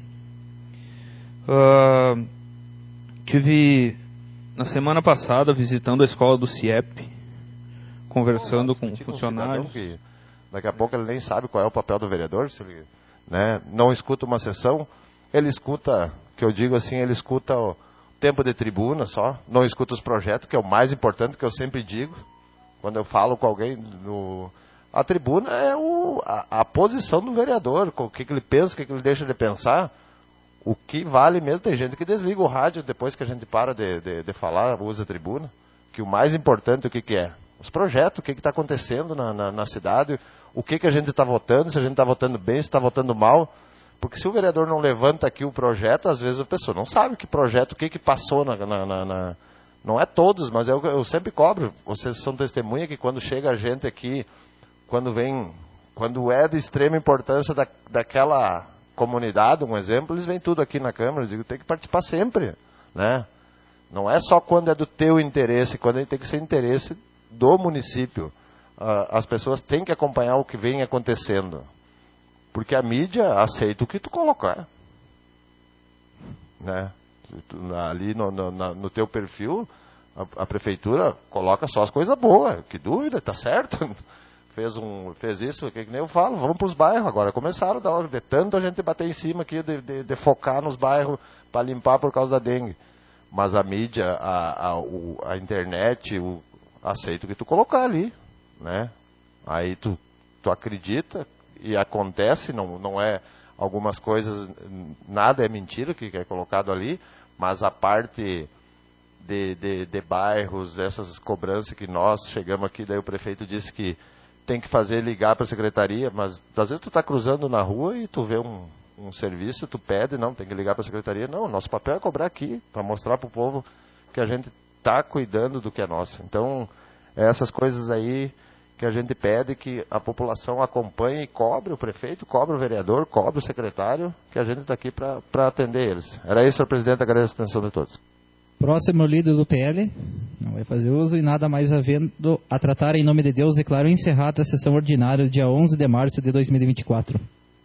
Tive na semana passada visitando a escola do CIEP, conversando com funcionários. Daqui a pouco ele nem sabe qual é o papel do vereador, se ele, né, não escuta uma sessão, ele escuta, que eu digo assim, ele escuta o tempo de tribuna só, não escuta os projetos, que é o mais importante, que eu sempre digo, quando eu falo com alguém, a tribuna é a posição do vereador, o que ele pensa, o que ele deixa de pensar. O que vale mesmo, tem gente que desliga o rádio depois que a gente para de falar, usa a tribuna. Que o mais importante, o que é? Os projetos, o que está acontecendo na cidade, o que a gente está votando, se a gente está votando bem, se está votando mal. Porque se o vereador não levanta aqui o projeto, às vezes a pessoa não sabe que projeto, o que passou não é todos, mas eu sempre cobro. Vocês são testemunha que quando chega a gente aqui, quando é de extrema importância daquela comunidade, um exemplo, eles vêm tudo aqui na Câmara. Eu digo, tem que participar sempre, né? Não é só quando é do teu interesse, quando tem que ser interesse do município. As pessoas têm que acompanhar o que vem acontecendo. Porque a mídia aceita o que tu colocar. Né? Ali no teu perfil, a prefeitura coloca só as coisas boas. Que dúvida, tá certo. Fez isso, que nem eu falo, vamos para os bairros. Agora começaram de tanto a gente bater em cima aqui, de focar nos bairros para limpar por causa da dengue. Mas a mídia, a internet, aceita o que tu colocar ali. Né? Aí tu acredita e acontece, não é algumas coisas, nada é mentira que é colocado ali, mas a parte de bairros, essas cobranças que nós chegamos aqui, daí o prefeito disse que tem que ligar para a secretaria, mas às vezes tu está cruzando na rua e tu vê um serviço, tu pede, não, tem que ligar para a secretaria. Não, nosso papel é cobrar aqui, para mostrar para o povo que a gente está cuidando do que é nosso. Então, essas coisas aí que a gente pede que a população acompanhe e cobre o prefeito, cobre o vereador, cobre o secretário, que a gente está aqui para atender eles. Era isso, senhor presidente, agradeço a atenção de todos. Próximo líder do PL, não vai fazer uso, e nada mais havendo a tratar, em nome de Deus, declaro encerrada a sessão ordinária do dia 11 de março de 2024.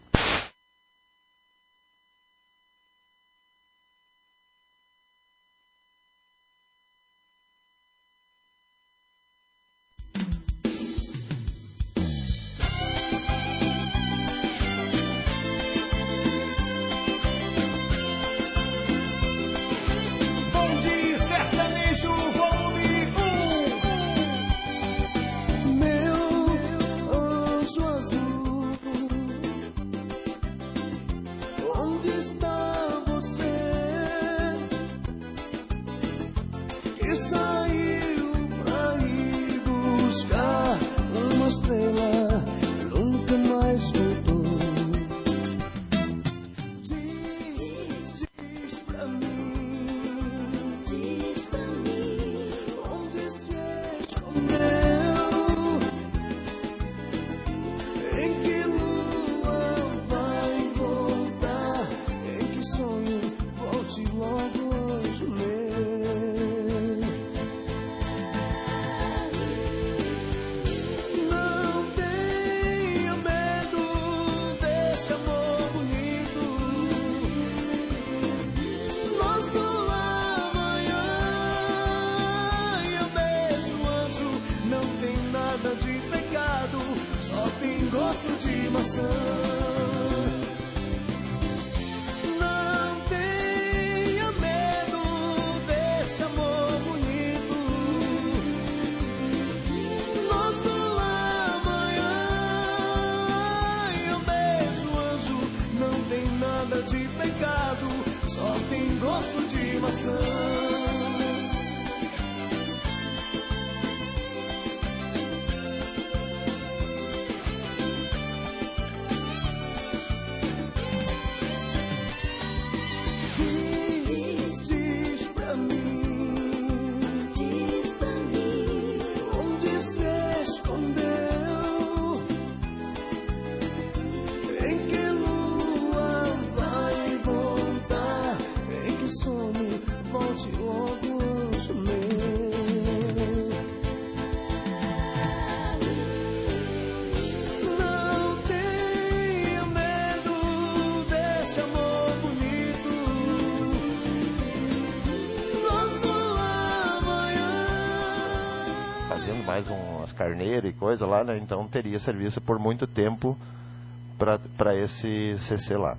Mais umas carneiras e coisa lá, né? Então teria serviço por muito tempo para esse CC lá.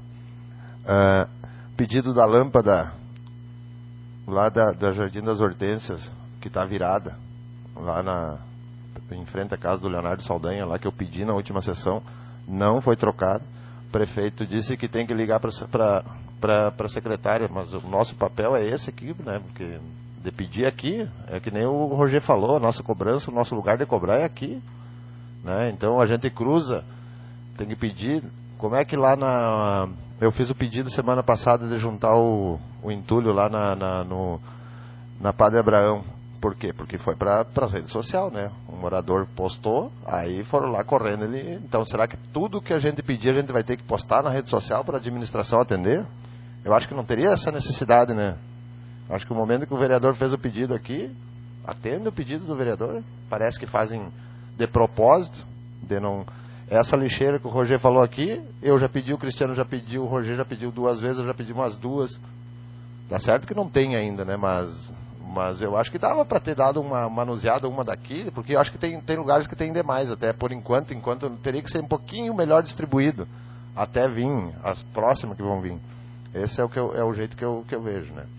Pedido da lâmpada lá da Jardim das Hortênsias, que está virada lá em frente à casa do Leonardo Saldanha, lá que eu pedi na última sessão, não foi trocado. O prefeito disse que tem que ligar para a secretária, mas o nosso papel é esse aqui, né? Porque de pedir aqui, é que nem o Roger falou, a nossa cobrança, o nosso lugar de cobrar é aqui, né? Então a gente cruza, tem que pedir. Como é que lá eu fiz o pedido semana passada de juntar o entulho lá na Padre Abraão. Por quê? Porque foi para as redes sociais, né? Um morador postou, aí foram lá correndo. Então, será que tudo que a gente pedir a gente vai ter que postar na rede social para a administração atender? Eu acho que não teria essa necessidade, né? Eu acho que o momento que o vereador fez o pedido aqui, atende o pedido do vereador. Parece que fazem de propósito, de não... Essa lixeira que o Roger falou aqui, eu já pedi, o Cristiano já pediu, o Roger já pediu 2 vezes, eu já pedi umas 2. Tá certo que não tem ainda, né? Mas eu acho que dava para ter dado uma manuseada uma daqui, porque eu acho que tem lugares que tem demais até, por enquanto teria que ser um pouquinho melhor distribuído, até vir as próximas que vão vir. Esse é o jeito que eu vejo, né?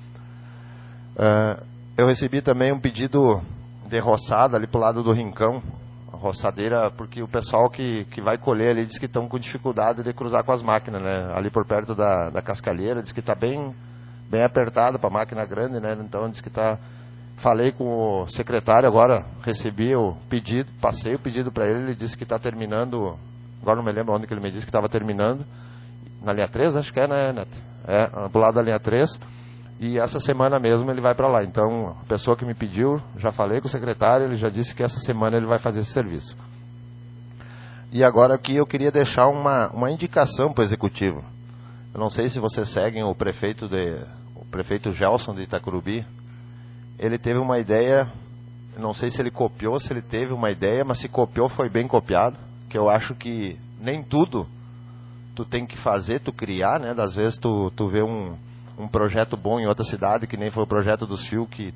Eu recebi também um pedido de roçada ali pro lado do Rincão, a roçadeira, porque o pessoal que vai colher ali diz que estão com dificuldade de cruzar com as máquinas, né? Ali por perto da cascalheira, diz que está bem apertado para a máquina grande, né? Então diz que está... Falei com o secretário agora, recebi o pedido, passei o pedido para ele disse que está terminando, agora não me lembro onde que ele me disse que estava terminando, na linha 3, acho que é, né, Neto? Do lado da linha 3, e essa semana mesmo ele vai para lá. Então, a pessoa que me pediu, já falei com o secretário, ele já disse que essa semana ele vai fazer esse serviço. E agora aqui eu queria deixar uma indicação para o executivo. Eu não sei se vocês seguem o prefeito Gelson de Itacurubi. Ele teve uma ideia, não sei se ele copiou, se ele teve uma ideia, mas se copiou foi bem copiado, que eu acho que nem tudo tu tem que fazer, tu criar, né? Às vezes tu vê um projeto bom em outra cidade, que nem foi o projeto dos fios que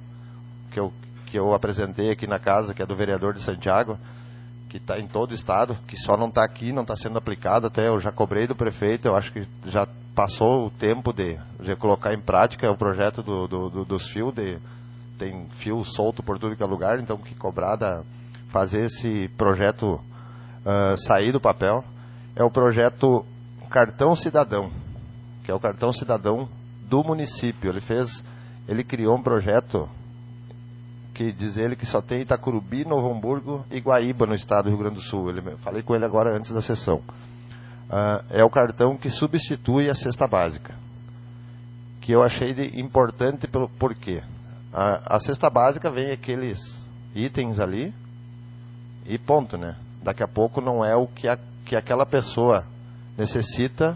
eu apresentei aqui na casa, que é do vereador de Santiago, que está em todo o estado, que só não está aqui, não está sendo aplicado, até eu já cobrei do prefeito, eu acho que já passou o tempo de colocar em prática o projeto dos fios, tem fio solto por tudo que é lugar, então que cobrar, fazer esse projeto sair do papel, é o projeto Cartão Cidadão, que é o cartão cidadão do município. Ele criou um projeto que diz ele que só tem Itacurubi, Novo Hamburgo e Guaíba no estado do Rio Grande do Sul. Falei com ele agora antes da sessão. É o cartão que substitui a cesta básica, que eu achei importante por quê? A cesta básica vem aqueles itens ali e ponto, né? Daqui a pouco não é o que aquela pessoa necessita,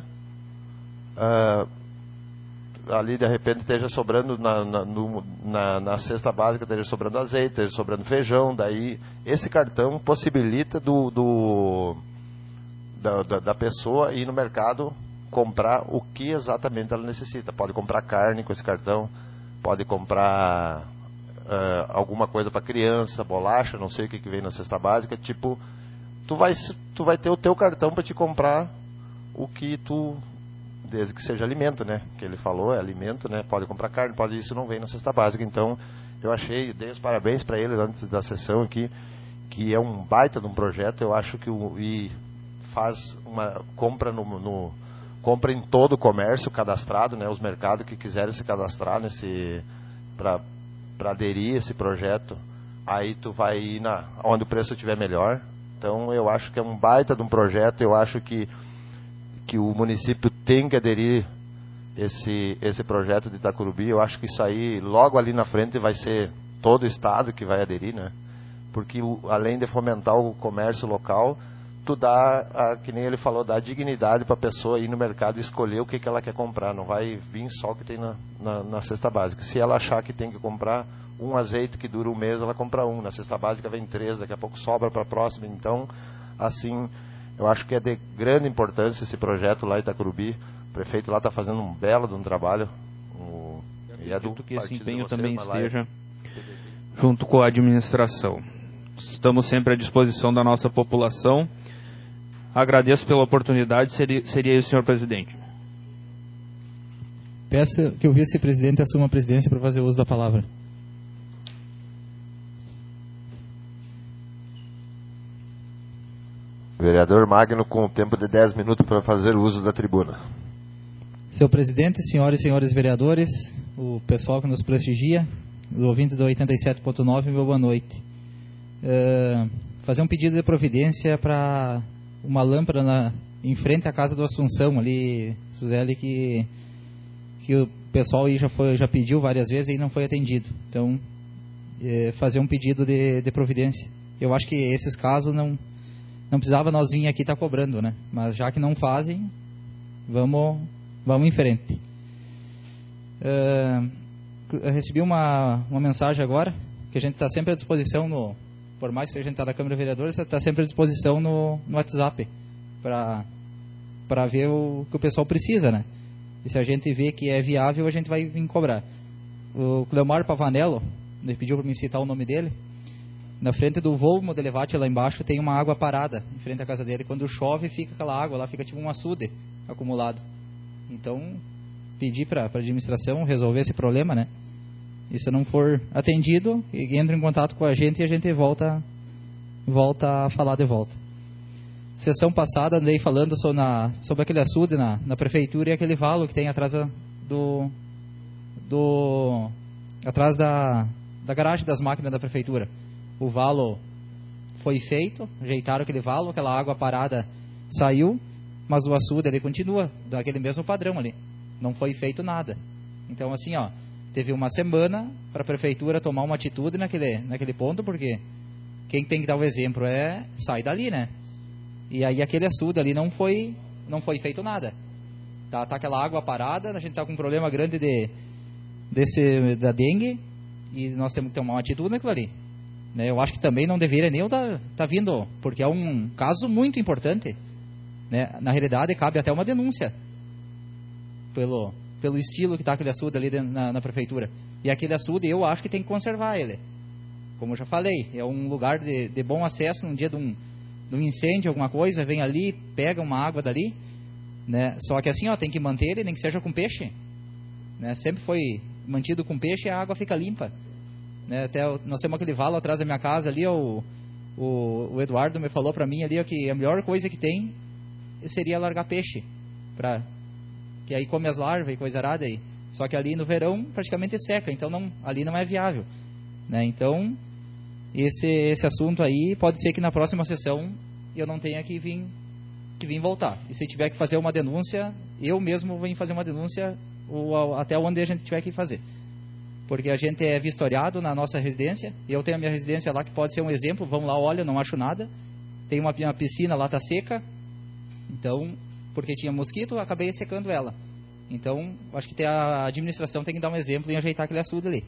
ali de repente esteja sobrando na cesta básica, esteja sobrando azeite, esteja sobrando feijão, daí esse cartão possibilita da pessoa ir no mercado comprar o que exatamente ela necessita. Pode comprar carne com esse cartão, pode comprar alguma coisa para criança, bolacha, não sei o que vem na cesta básica, tipo, tu vai ter o teu cartão para te comprar o que tu, desde que seja alimento, né? Que ele falou, é alimento, né? Pode comprar carne, isso não vem na cesta básica. Então, eu dei os parabéns para ele antes da sessão aqui, que é um baita de um projeto. Eu acho que faz uma compra compra em todo o comércio cadastrado, né? Os mercados que quiserem se cadastrar para aderir a esse projeto, aí tu vai ir onde o preço estiver melhor. Então, eu acho que é um baita de um projeto. Eu acho que o município tem que aderir esse projeto de Itacurubi. Eu acho que isso aí, logo ali na frente, vai ser todo o estado que vai aderir, né? Porque além de fomentar o comércio local, tu dá, que nem ele falou, dá dignidade para a pessoa ir no mercado e escolher o que ela quer comprar. Não vai vir só o que tem na cesta básica. Se ela achar que tem que comprar um azeite que dura um mês, ela compra um. Na cesta básica vem 3, daqui a pouco sobra para a próxima. Então, assim, eu acho que é de grande importância esse projeto lá em Itacurubi. O prefeito lá está fazendo um belo de um trabalho. E acredito que esse empenho também esteja junto com a administração. Estamos sempre à disposição da nossa população. Agradeço pela oportunidade. Seria isso, senhor presidente. Peço que o vice-presidente assuma a presidência para fazer uso da palavra. Vereador Magno com tempo de 10 minutos para fazer uso da tribuna. Senhor presidente, senhoras e senhores vereadores, o pessoal que nos prestigia, os ouvintes do 87.9, meu boa noite. Fazer um pedido de providência para uma lâmpada em frente à casa do Assunção, ali, Suzeli, que o pessoal aí já pediu várias vezes e não foi atendido. Então, fazer um pedido de providência. Eu acho que esses casos não precisava nós vir aqui estar cobrando, né? Mas já que não fazem, vamos em frente. Eu recebi uma mensagem agora, que a gente está sempre à disposição, por mais que a gente está na Câmara de Vereadores, está sempre à disposição no WhatsApp, para ver o que o pessoal precisa, né? E se a gente vê que é viável, a gente vai vir cobrar. O Cleomar Pavanello, ele pediu para me citar o nome dele. Na frente do Volmo de Levate, lá embaixo, tem uma água parada, em frente à casa dele. Quando chove, fica aquela água lá, fica tipo um açude acumulado. Então, pedir para a administração resolver esse problema, né? E se não for atendido, entra em contato com a gente e a gente volta a falar de volta. Sessão passada, andei falando sobre aquele açude na prefeitura e aquele valo que tem atrás atrás da garagem das máquinas da prefeitura. O valo foi feito, ajeitaram aquele valo, aquela água parada saiu, mas o açude ele continua daquele mesmo padrão ali. Não foi feito nada. Então, assim, teve uma semana para a prefeitura tomar uma atitude naquele ponto, porque quem tem que dar o exemplo sai dali, né? E aí aquele açude ali não foi feito nada. Tá aquela água parada, a gente está com um problema grande da dengue, e nós temos que tomar uma atitude naquilo ali. Né? Eu acho que também não deveria nem tá vindo, porque é um caso muito importante. Né? Na realidade, cabe até uma denúncia pelo estilo que está aquele açude ali na prefeitura. E aquele açude, eu acho que tem que conservar ele. Como eu já falei, é um lugar de bom acesso num dia de um incêndio, alguma coisa, vem ali, pega uma água dali, né? Só que assim, tem que manter ele, nem que seja com peixe, né? Sempre foi mantido com peixe e a água fica limpa, né? Até nós temos aquele valo atrás da minha casa ali, o Eduardo me falou para mim ali que a melhor coisa que tem seria largar peixe, que aí come as larvas e coisa arada aí. Só que ali no verão praticamente seca, então ali não é viável, né? Então esse assunto aí, pode ser que na próxima sessão eu não tenha que vir voltar. E se tiver que fazer uma denúncia, eu mesmo venho fazer uma denúncia até onde a gente tiver que fazer. Porque a gente é vistoriado na nossa residência. Eu tenho a minha residência lá que pode ser um exemplo. Vão lá, olha, não acho nada. Tem uma piscina lá, tá seca. Então, porque tinha mosquito, eu acabei secando ela. Então, acho que a administração tem que dar um exemplo em ajeitar aquele açude ali.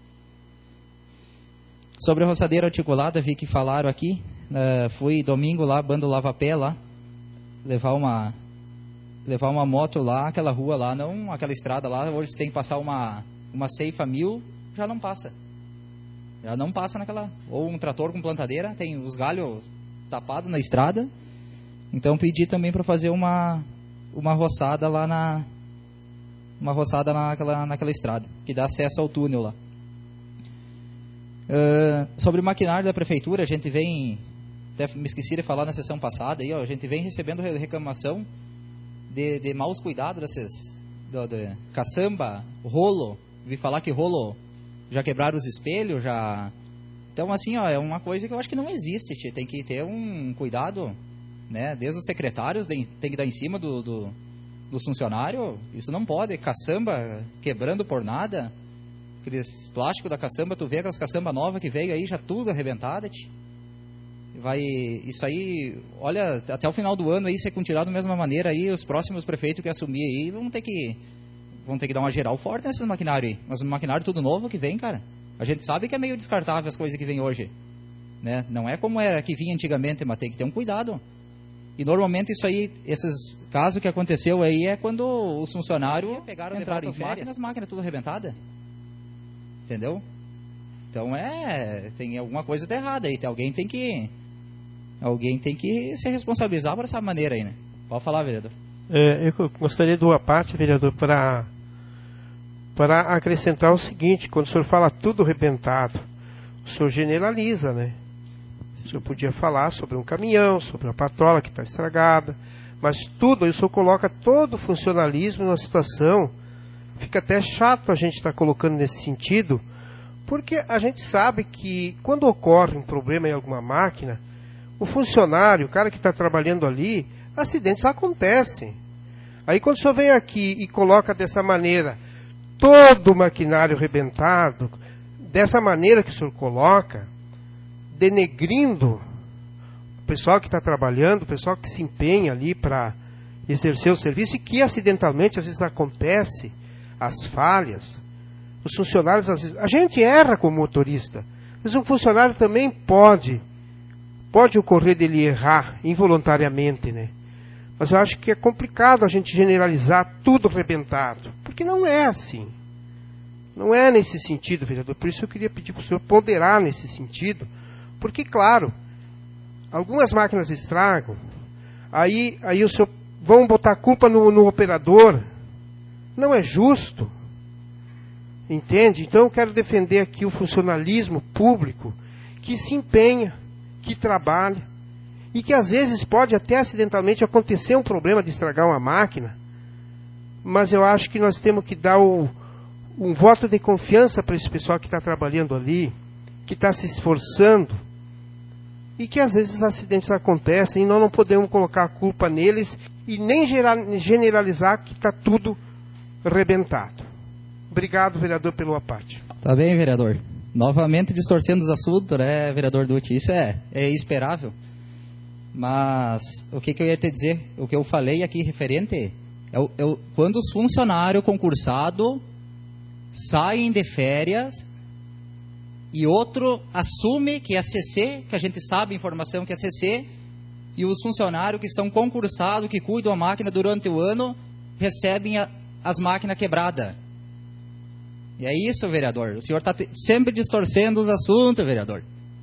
Sobre a roçadeira articulada, vi que falaram aqui. Fui domingo lá, bando lava-pé lá, levar uma moto lá, aquela rua lá, não aquela estrada lá. Hoje você tem que passar uma Ceifa 1000, já não passa. Já não passa naquela. Ou um trator com plantadeira, tem os galhos tapados na estrada. Então pedi também para fazer uma roçada lá naquela estrada, que dá acesso ao túnel lá. Sobre o maquinário da prefeitura, a gente vem, até me esqueci de falar na sessão passada, aí, a gente vem recebendo reclamação de maus cuidados de caçamba, rolo. Vi falar que rolo já quebraram os espelhos, já. Então, assim, é uma coisa que eu acho que não existe, tia. Tem que ter um cuidado, né? Desde os secretários tem que dar em cima do funcionário. Isso não pode. Caçamba quebrando por nada. Aqueles plásticos da caçamba, tu vê aquelas caçamba nova que veio aí, já tudo arrebentada, tia. Isso aí, olha, até o final do ano aí, se continuar da mesma maneira aí, os próximos prefeitos que assumir aí vão ter que dar uma geral forte nesses maquinários aí. Mas o maquinário tudo novo que vem, cara. A gente sabe que é meio descartável as coisas que vem hoje, né? Não é como era que vinha antigamente, mas tem que ter um cuidado. E normalmente isso aí, esses casos que aconteceu aí é quando os funcionários entraram as máquinas tudo arrebentadas. Entendeu? Então tem alguma coisa tá errada aí. Alguém tem que se responsabilizar por essa maneira aí, né? Pode falar, vereador. Eu gostaria de uma parte, vereador, para acrescentar o seguinte: quando o senhor fala tudo arrebentado, o senhor generaliza, né? O senhor podia falar sobre um caminhão, sobre uma patola que está estragada, mas tudo, o senhor coloca todo o funcionalismo numa situação, fica até chato a gente estar colocando nesse sentido, porque a gente sabe que quando ocorre um problema em alguma máquina, o funcionário, o cara que está trabalhando ali, acidentes acontecem. Aí quando o senhor vem aqui e coloca dessa maneira todo o maquinário rebentado, dessa maneira que o senhor coloca, denegrindo o pessoal que está trabalhando, o pessoal que se empenha ali para exercer o serviço e que acidentalmente às vezes acontece, as falhas, os funcionários às vezes, a gente erra como motorista, mas um funcionário também pode ocorrer dele errar involuntariamente, né? Mas eu acho que é complicado a gente generalizar tudo arrebentado, porque não é assim. Não é nesse sentido, vereador. Por isso eu queria pedir para o senhor ponderar nesse sentido, porque, claro, algumas máquinas estragam, aí o senhor vão botar a culpa no operador. Não é justo. Entende? Então eu quero defender aqui o funcionalismo público que se empenha, que trabalha, e que às vezes pode até acidentalmente acontecer um problema de estragar uma máquina, mas eu acho que nós temos que dar um voto de confiança para esse pessoal que está trabalhando ali, que está se esforçando, e que às vezes acidentes acontecem e nós não podemos colocar a culpa neles e nem generalizar que está tudo arrebentado. Obrigado, vereador, pela parte. Tá bem, vereador. Novamente distorcendo os assuntos, né, vereador Dutti? Isso é esperável. Mas o que eu ia te dizer, o que eu falei aqui referente, quando os funcionários concursados saem de férias e outro assume que é CC, que a gente sabe a informação que é CC, e os funcionários que são concursados, que cuidam da máquina durante o ano, recebem as máquinas quebradas. E é isso, vereador. O senhor está sempre distorcendo os assuntos, vereador.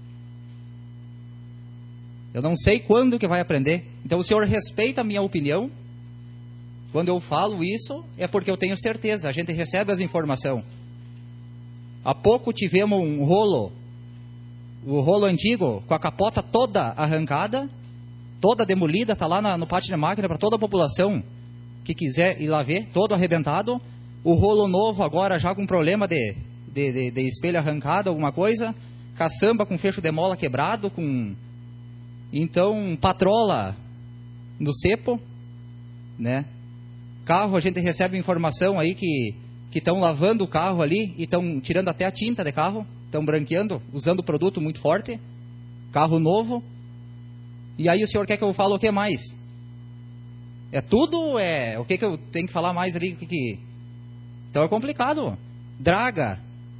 Eu não sei quando que vai aprender. Então o senhor respeita a minha opinião. Quando eu falo isso, é porque eu tenho certeza. A gente recebe as informações. Há pouco tivemos um rolo, o rolo antigo, com a capota toda arrancada, toda demolida, está lá no pátio de máquina para toda a população que quiser ir lá ver, todo arrebentado. O rolo novo agora já com problema de espelho arrancado, alguma coisa. Caçamba com fecho de mola quebrado, então patrola no cepo, né? Carro, a gente recebe informação aí que estão lavando o carro ali e estão tirando até a tinta de carro, estão branqueando, usando produto muito forte. Carro novo. E aí o senhor quer que eu fale o que mais? É tudo? O que eu tenho que falar mais ali? Então é complicado. Draga,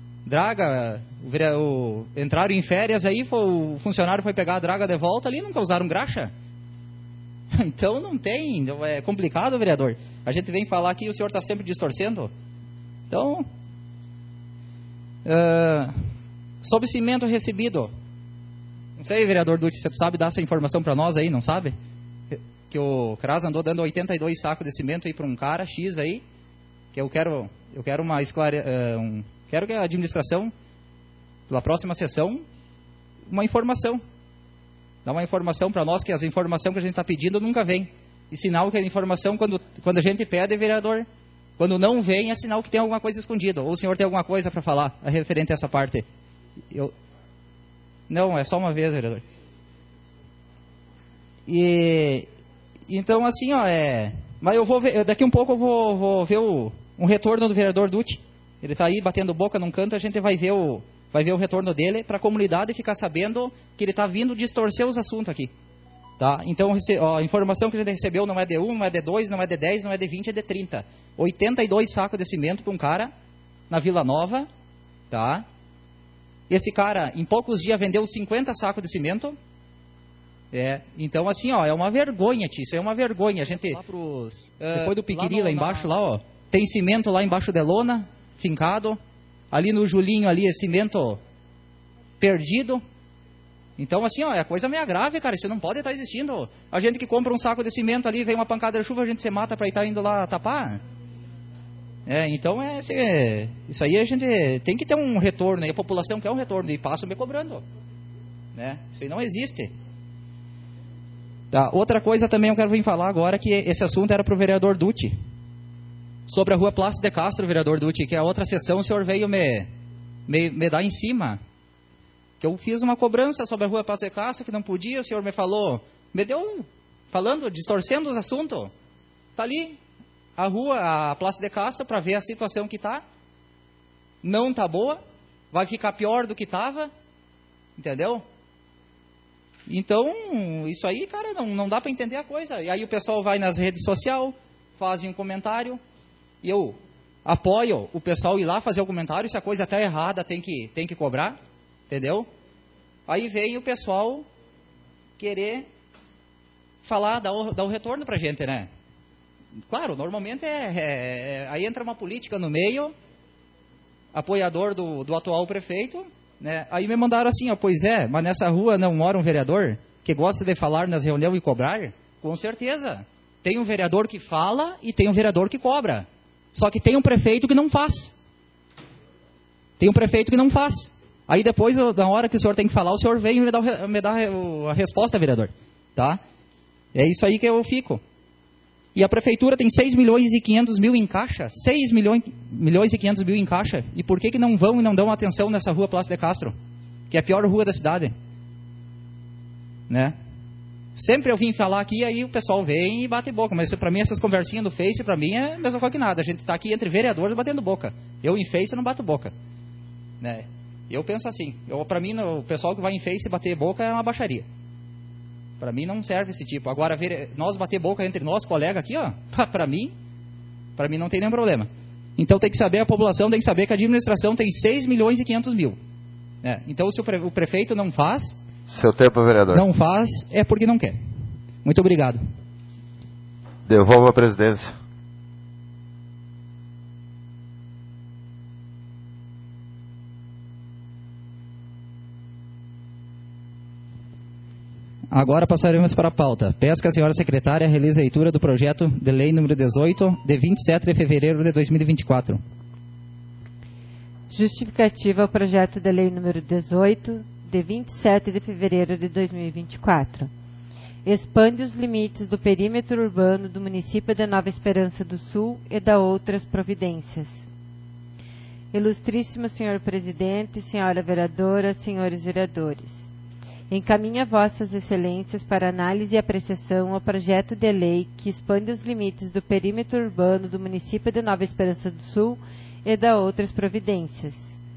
entraram em férias aí, o funcionário foi pegar a draga de volta ali e nunca usaram graxa. Então não tem, é complicado, vereador. A gente vem falar aqui e o senhor está sempre distorcendo. Então, sobre cimento recebido. Não sei, vereador Dutti, você sabe dar essa informação para nós aí, não sabe? Que o CRAS andou dando 82 sacos de cimento aí para um cara X aí, que eu quero quero que a administração, pela próxima sessão, uma informação. Dá uma informação para nós, que as informações que a gente está pedindo nunca vem. E sinal que a informação, quando a gente pede, vereador, quando não vem, é sinal que tem alguma coisa escondida. Ou o senhor tem alguma coisa para falar referente a essa parte? Não, é só uma vez, vereador. Então, assim, mas eu vou ver, daqui um pouco eu vou ver um retorno do vereador Dutti. Ele está aí batendo boca num canto, a gente vai ver o retorno dele para a comunidade ficar sabendo que ele está vindo distorcer os assuntos aqui. Tá? Então, a informação que a gente recebeu não é de 1, não é de 2, não é de 10, não é de 20, é de 30. 82 sacos de cimento para um cara na Vila Nova. Tá? Esse cara, em poucos dias, vendeu 50 sacos de cimento. Então, assim, é uma vergonha, tio. Isso é uma vergonha. A gente, depois do Piquiri, lá embaixo, lá, tem cimento lá embaixo de lona, fincado. Ali no Julinho, ali, é cimento perdido. Então, assim, é coisa meio grave, cara. Isso não pode estar existindo. A gente que compra um saco de cimento ali, vem uma pancada de chuva, a gente se mata para estar indo lá tapar. Então, isso aí a gente tem que ter um retorno. E a população quer um retorno e passa me cobrando. né? Isso aí não existe. Tá. Outra coisa também eu quero vir falar agora, que esse assunto era para o vereador Dutti. Sobre a rua Plácido de Castro, vereador Dutti, que é a outra sessão, o senhor veio me dar em cima. Que eu fiz uma cobrança sobre a rua Plácido de Castro, que não podia, o senhor me falou, me deu, falando, distorcendo os assuntos. Está ali, a Plácido de Castro, para ver a situação que está. Não está boa, vai ficar pior do que estava, entendeu? Então, isso aí, cara, não dá para entender a coisa. E aí o pessoal vai nas redes sociais, fazem um comentário, e eu apoio o pessoal ir lá fazer o comentário, se a coisa está errada, tem que cobrar, entendeu? Aí vem o pessoal querer falar, dar o retorno pra gente, né? Claro, normalmente aí entra uma política no meio, apoiador do atual prefeito, né? Aí me mandaram assim, ó, pois é, mas nessa rua não mora um vereador que gosta de falar nas reuniões e cobrar? Com certeza. Tem um vereador que fala e tem um vereador que cobra. Só que tem um prefeito que não faz. Tem um prefeito que não faz. Aí depois, na hora que o senhor tem que falar, o senhor vem e me dá a resposta, vereador. Tá? É isso aí que eu fico. E a prefeitura tem 6 milhões e 500 mil em caixa. 6 milhões e 500 mil em caixa. E por que não vão e não dão atenção nessa rua Plácido de Castro? Que é a pior rua da cidade. Né? Sempre eu vim falar aqui, aí o pessoal vem e bate boca. Mas para mim, essas conversinhas do Face, para mim, é a mesma coisa que nada. A gente está aqui entre vereadores batendo boca. Eu em Face não bato boca. Né? Eu penso assim. Para mim, o pessoal que vai em Face bater boca é uma baixaria. Para mim não serve esse tipo. Agora, nós bater boca entre nós, colega aqui, ó, para mim não tem nenhum problema. Então tem que saber, a população tem que saber que a administração tem 6 milhões e 500 mil. Né? Então se o prefeito não faz... Seu tempo, vereador. Não faz, é porque não quer. Muito obrigado. Devolvo a presidência. Agora passaremos para a pauta. Peço que a senhora secretária realize a leitura do projeto de lei número 18, de 27 de fevereiro de 2024. Justificativa ao projeto de lei número 18, de 27 de fevereiro de 2024. Expande os limites do perímetro urbano do município de Nova Esperança do Sul e da outras providências. Ilustríssimo senhor presidente, senhora vereadora, senhores vereadores. Encaminha vossas excelências para análise e apreciação o projeto de lei que expande os limites do perímetro urbano do município de Nova Esperança do Sul e da outras providências.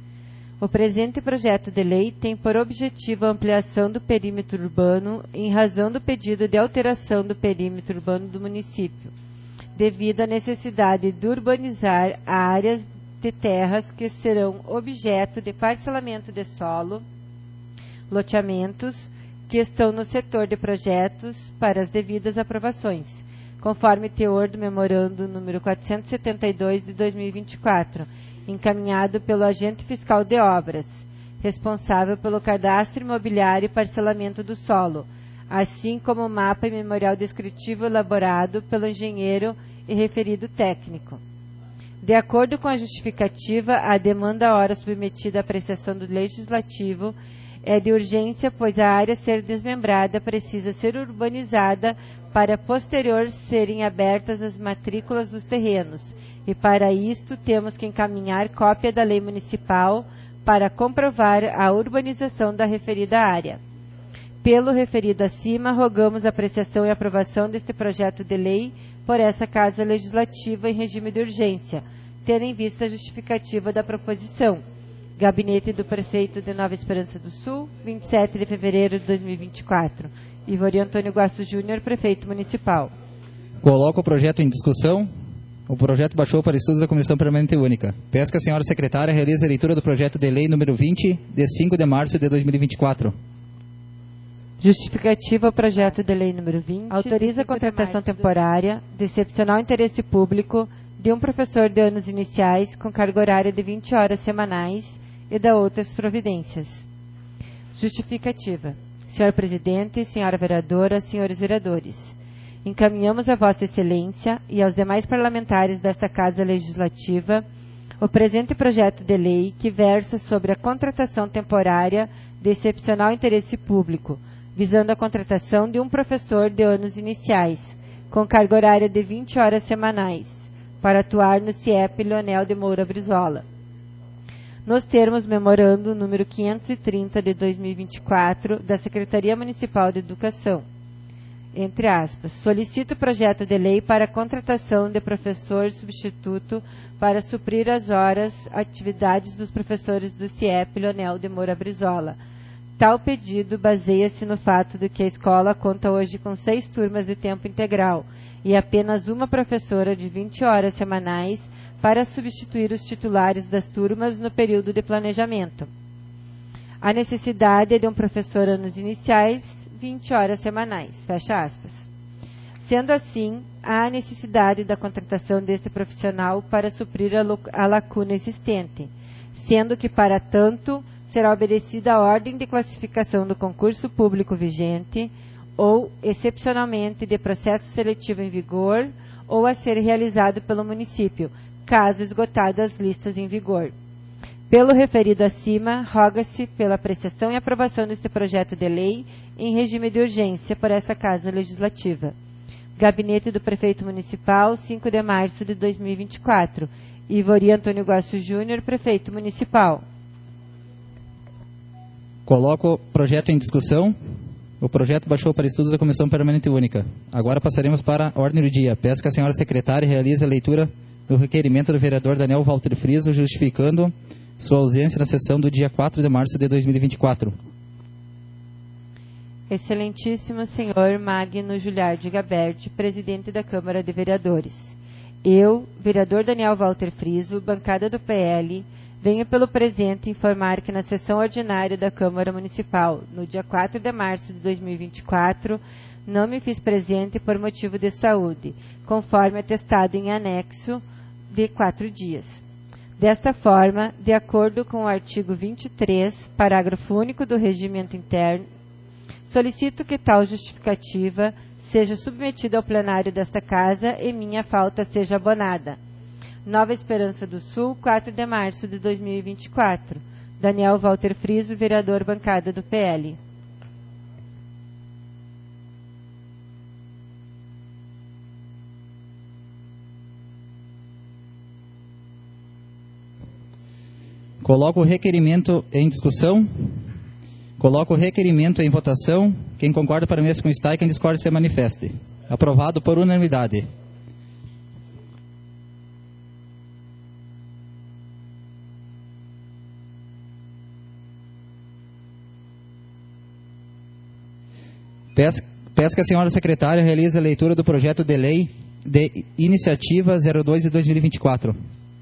O presente projeto de lei tem por objetivo a ampliação do perímetro urbano em razão do pedido de alteração do perímetro urbano do município, devido à necessidade de urbanizar áreas de terras que serão objeto de parcelamento de solo, loteamentos que estão no setor de projetos para as devidas aprovações, conforme teor do memorando número 472 de 2024, encaminhado pelo agente fiscal de obras, responsável pelo cadastro imobiliário e parcelamento do solo, assim como o mapa e memorial descritivo elaborado pelo engenheiro e referido técnico. De acordo com a justificativa, a demanda à hora submetida à apreciação do Legislativo é de urgência, pois a área a ser desmembrada precisa ser urbanizada para posterior serem abertas as matrículas dos terrenos, e para isto temos que encaminhar cópia da lei municipal para comprovar a urbanização da referida área. Pelo referido acima, rogamos a apreciação e aprovação deste projeto de lei por essa Casa Legislativa em regime de urgência, tendo em vista a justificativa da proposição. Gabinete do Prefeito de Nova Esperança do Sul, 27 de fevereiro de 2024. Ivori Antônio Guasso Júnior, Prefeito Municipal. Coloco o projeto em discussão. O projeto baixou para estudos da Comissão Permanente Única. Peço que a senhora secretária realize a leitura do projeto de lei número 20, de 5 de março de 2024. Justificativa ao projeto de lei número 20. Autoriza a contratação temporária de excepcional interesse público de um professor de anos iniciais com carga horária de 20 horas semanais e da outras providências. Justificativa. Senhor Presidente, Senhora Vereadora, Senhores Vereadores, encaminhamos a Vossa Excelência e aos demais parlamentares desta Casa Legislativa o presente projeto de lei que versa sobre a contratação temporária de excepcional interesse público, visando a contratação de um professor de anos iniciais, com carga horária de 20 horas semanais, para atuar no CIEP Leonel de Moura Brizola. Nos termos memorando número 530 de 2024 da Secretaria Municipal de Educação, entre aspas, solicito projeto de lei para a contratação de professor substituto para suprir as atividades dos professores do CIEP Leonel de Moura Brizola. Tal pedido baseia-se no fato de que a escola conta hoje com 6 turmas de tempo integral e apenas uma professora de 20 horas semanais para substituir os titulares das turmas no período de planejamento. A necessidade é de um professor anos iniciais, 20 horas semanais, fecha aspas. Sendo assim, há a necessidade da contratação deste profissional para suprir a lacuna existente, sendo que, para tanto, será obedecida a ordem de classificação do concurso público vigente ou, excepcionalmente, de processo seletivo em vigor ou a ser realizado pelo município, caso esgotadas as listas em vigor. Pelo referido acima, roga-se pela apreciação e aprovação deste projeto de lei em regime de urgência por essa Casa Legislativa. Gabinete do Prefeito Municipal, 5 de março de 2024. Ivori Antônio Gócio Júnior, Prefeito Municipal. Coloco o projeto em discussão. O projeto baixou para estudos da Comissão Permanente Única. Agora passaremos para a ordem do dia. Peço que a senhora secretária realize a leitura do requerimento do vereador Daniel Walter Friso, justificando sua ausência na sessão do dia 4 de março de 2024. Excelentíssimo senhor Magno Juliardi Gaberti, presidente da Câmara de Vereadores. Eu, vereador Daniel Walter Friso, bancada do PL, venho pelo presente informar que na sessão ordinária da Câmara Municipal, no dia 4 de março de 2024, não me fiz presente por motivo de saúde, conforme atestado em anexo de 4 dias. Desta forma, de acordo com o artigo 23, parágrafo único do Regimento Interno, solicito que tal justificativa seja submetida ao plenário desta Casa e minha falta seja abonada. Nova Esperança do Sul, 4 de março de 2024. Daniel Walter Friso, vereador bancada do PL. Coloco o requerimento em discussão. Coloco o requerimento em votação. Quem concorda permaneça como está e quem discorde se manifeste. Aprovado por unanimidade. Peço que a senhora secretária realize a leitura do projeto de lei de iniciativa 02 de 2024.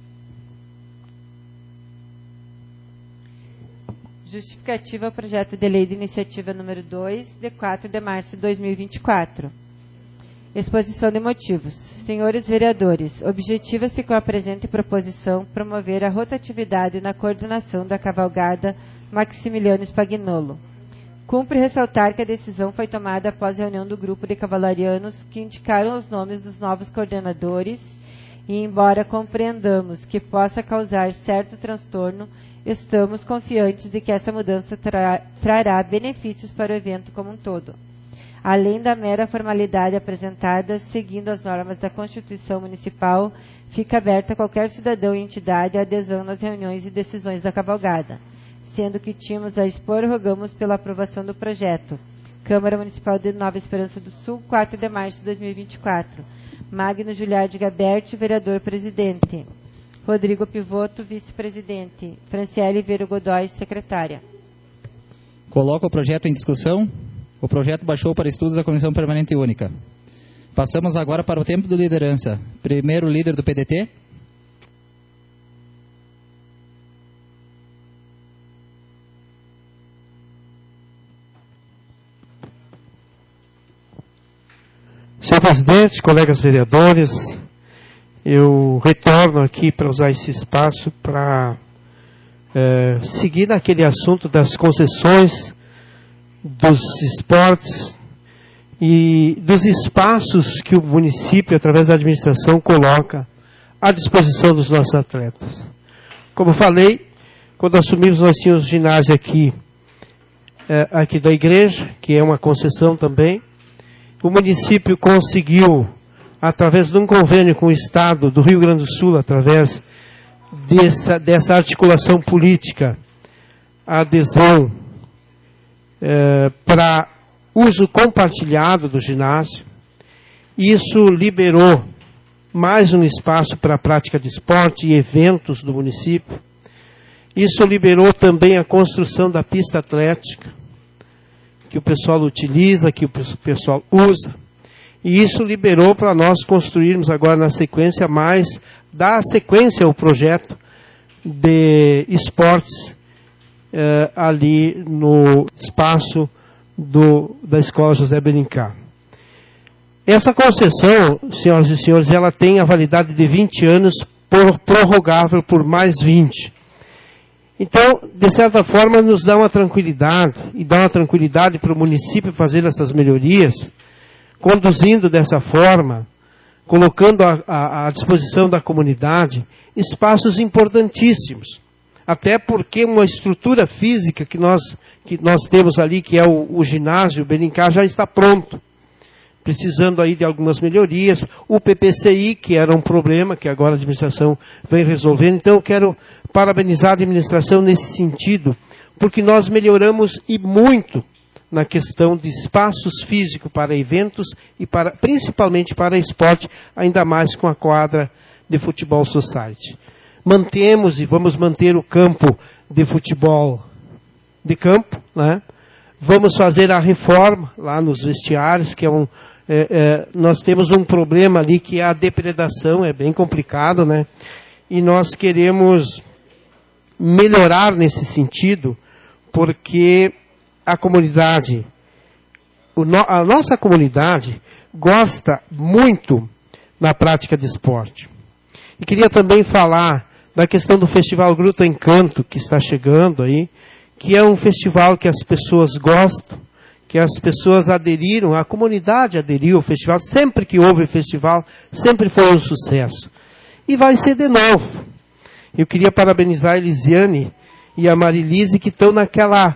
Justificativa ao projeto de lei de iniciativa número 2, de 4 de março de 2024. Exposição de motivos. Senhores vereadores, objetiva-se com a presente proposição promover a rotatividade na coordenação da cavalgada Maximiliano Spagnolo. Cumpre ressaltar que a decisão foi tomada após reunião do grupo de cavalarianos que indicaram os nomes dos novos coordenadores e, embora compreendamos que possa causar certo transtorno, estamos confiantes de que essa mudança trará benefícios para o evento como um todo. Além da mera formalidade apresentada, seguindo as normas da Constituição Municipal, fica aberta a qualquer cidadão e entidade a adesão nas reuniões e decisões da cavalgada. Sendo que tínhamos a expor, rogamos pela aprovação do projeto. Câmara Municipal de Nova Esperança do Sul, 4 de março de 2024. Magno Juliardi Gaberti, vereador-presidente. Rodrigo Pivoto, vice-presidente. Franciele Vero Godoy, secretária. Coloco o projeto em discussão. O projeto baixou para estudos da Comissão Permanente Única. Passamos agora para o tempo de liderança. Primeiro líder do PDT. Senhor presidente, colegas vereadores, eu retorno aqui para usar esse espaço para seguir naquele assunto das concessões, dos esportes e dos espaços que o município, através da administração, coloca à disposição dos nossos atletas. Como falei, quando assumimos, nós tínhamos ginásio aqui aqui da igreja, que é uma concessão também. O município conseguiu, através de um convênio com o Estado do Rio Grande do Sul, através dessa articulação política, a adesão para uso compartilhado do ginásio. Isso liberou mais um espaço para a prática de esporte e eventos do município. Isso liberou também a construção da pista atlética, que o pessoal utiliza, que o pessoal usa. E isso liberou para nós construirmos agora na sequência dar sequência ao projeto de esportes ali no espaço da Escola José Benincá. Essa concessão, senhoras e senhores, ela tem a validade de 20 anos, prorrogável por mais 20. Então, de certa forma, nos dá uma tranquilidade, e dá uma tranquilidade para o município fazer essas melhorias, conduzindo dessa forma, colocando à disposição da comunidade espaços importantíssimos. Até porque uma estrutura física que nós temos ali, que é o ginásio Benincá, já está pronto. Precisando aí de algumas melhorias. O PPCI, que era um problema, que agora a administração vem resolvendo. Então eu quero parabenizar a administração nesse sentido, porque nós melhoramos e muito na questão de espaços físicos para eventos e principalmente para esporte, ainda mais com a quadra de futebol society. Mantemos e vamos manter o campo de futebol de campo, né? Vamos fazer a reforma lá nos vestiários, que nós temos um problema ali que é a depredação, é bem complicado, né? E nós queremos melhorar nesse sentido, porque a comunidade, a nossa comunidade gosta muito da prática de esporte. E queria também falar da questão do Festival Gruta Encanto, que está chegando aí, que é um festival que as pessoas gostam, que as pessoas aderiram, a comunidade aderiu ao festival. Sempre que houve festival, sempre foi um sucesso. E vai ser de novo. Eu queria parabenizar a Elisiane e a Marilise, que estão naquela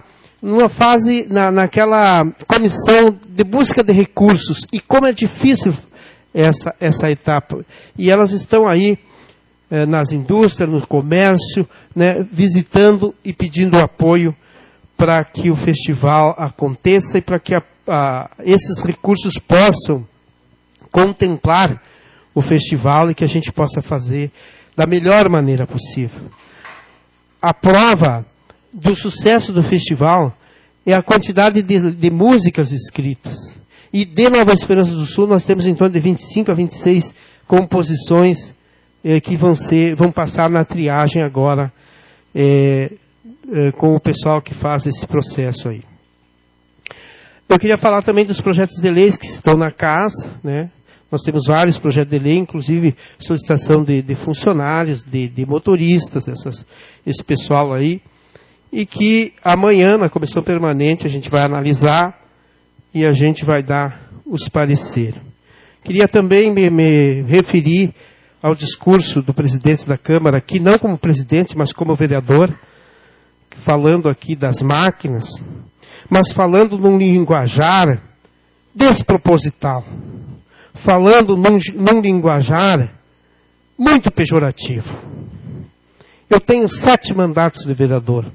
comissão de busca de recursos. E como é difícil essa etapa. E elas estão aí nas indústrias, no comércio, né, visitando e pedindo apoio para que o festival aconteça e para que esses recursos possam contemplar o festival e que a gente possa fazer da melhor maneira possível. A prova do sucesso do festival é a quantidade de músicas escritas. E de Nova Esperança do Sul nós temos em torno de 25 a 26 composições que vão passar na triagem agora com o pessoal que faz esse processo aí. Eu queria falar também dos projetos de leis que estão na casa, né? Nós temos vários projetos de lei, inclusive solicitação de funcionários, de motoristas, esse pessoal aí, e que amanhã, na comissão permanente, a gente vai analisar e a gente vai dar os pareceres. Queria também me referir ao discurso do presidente da Câmara, aqui não como presidente, mas como vereador, falando aqui das máquinas, mas falando num linguajar desproposital, falando num linguajar muito pejorativo. Eu tenho 7 mandatos de vereador.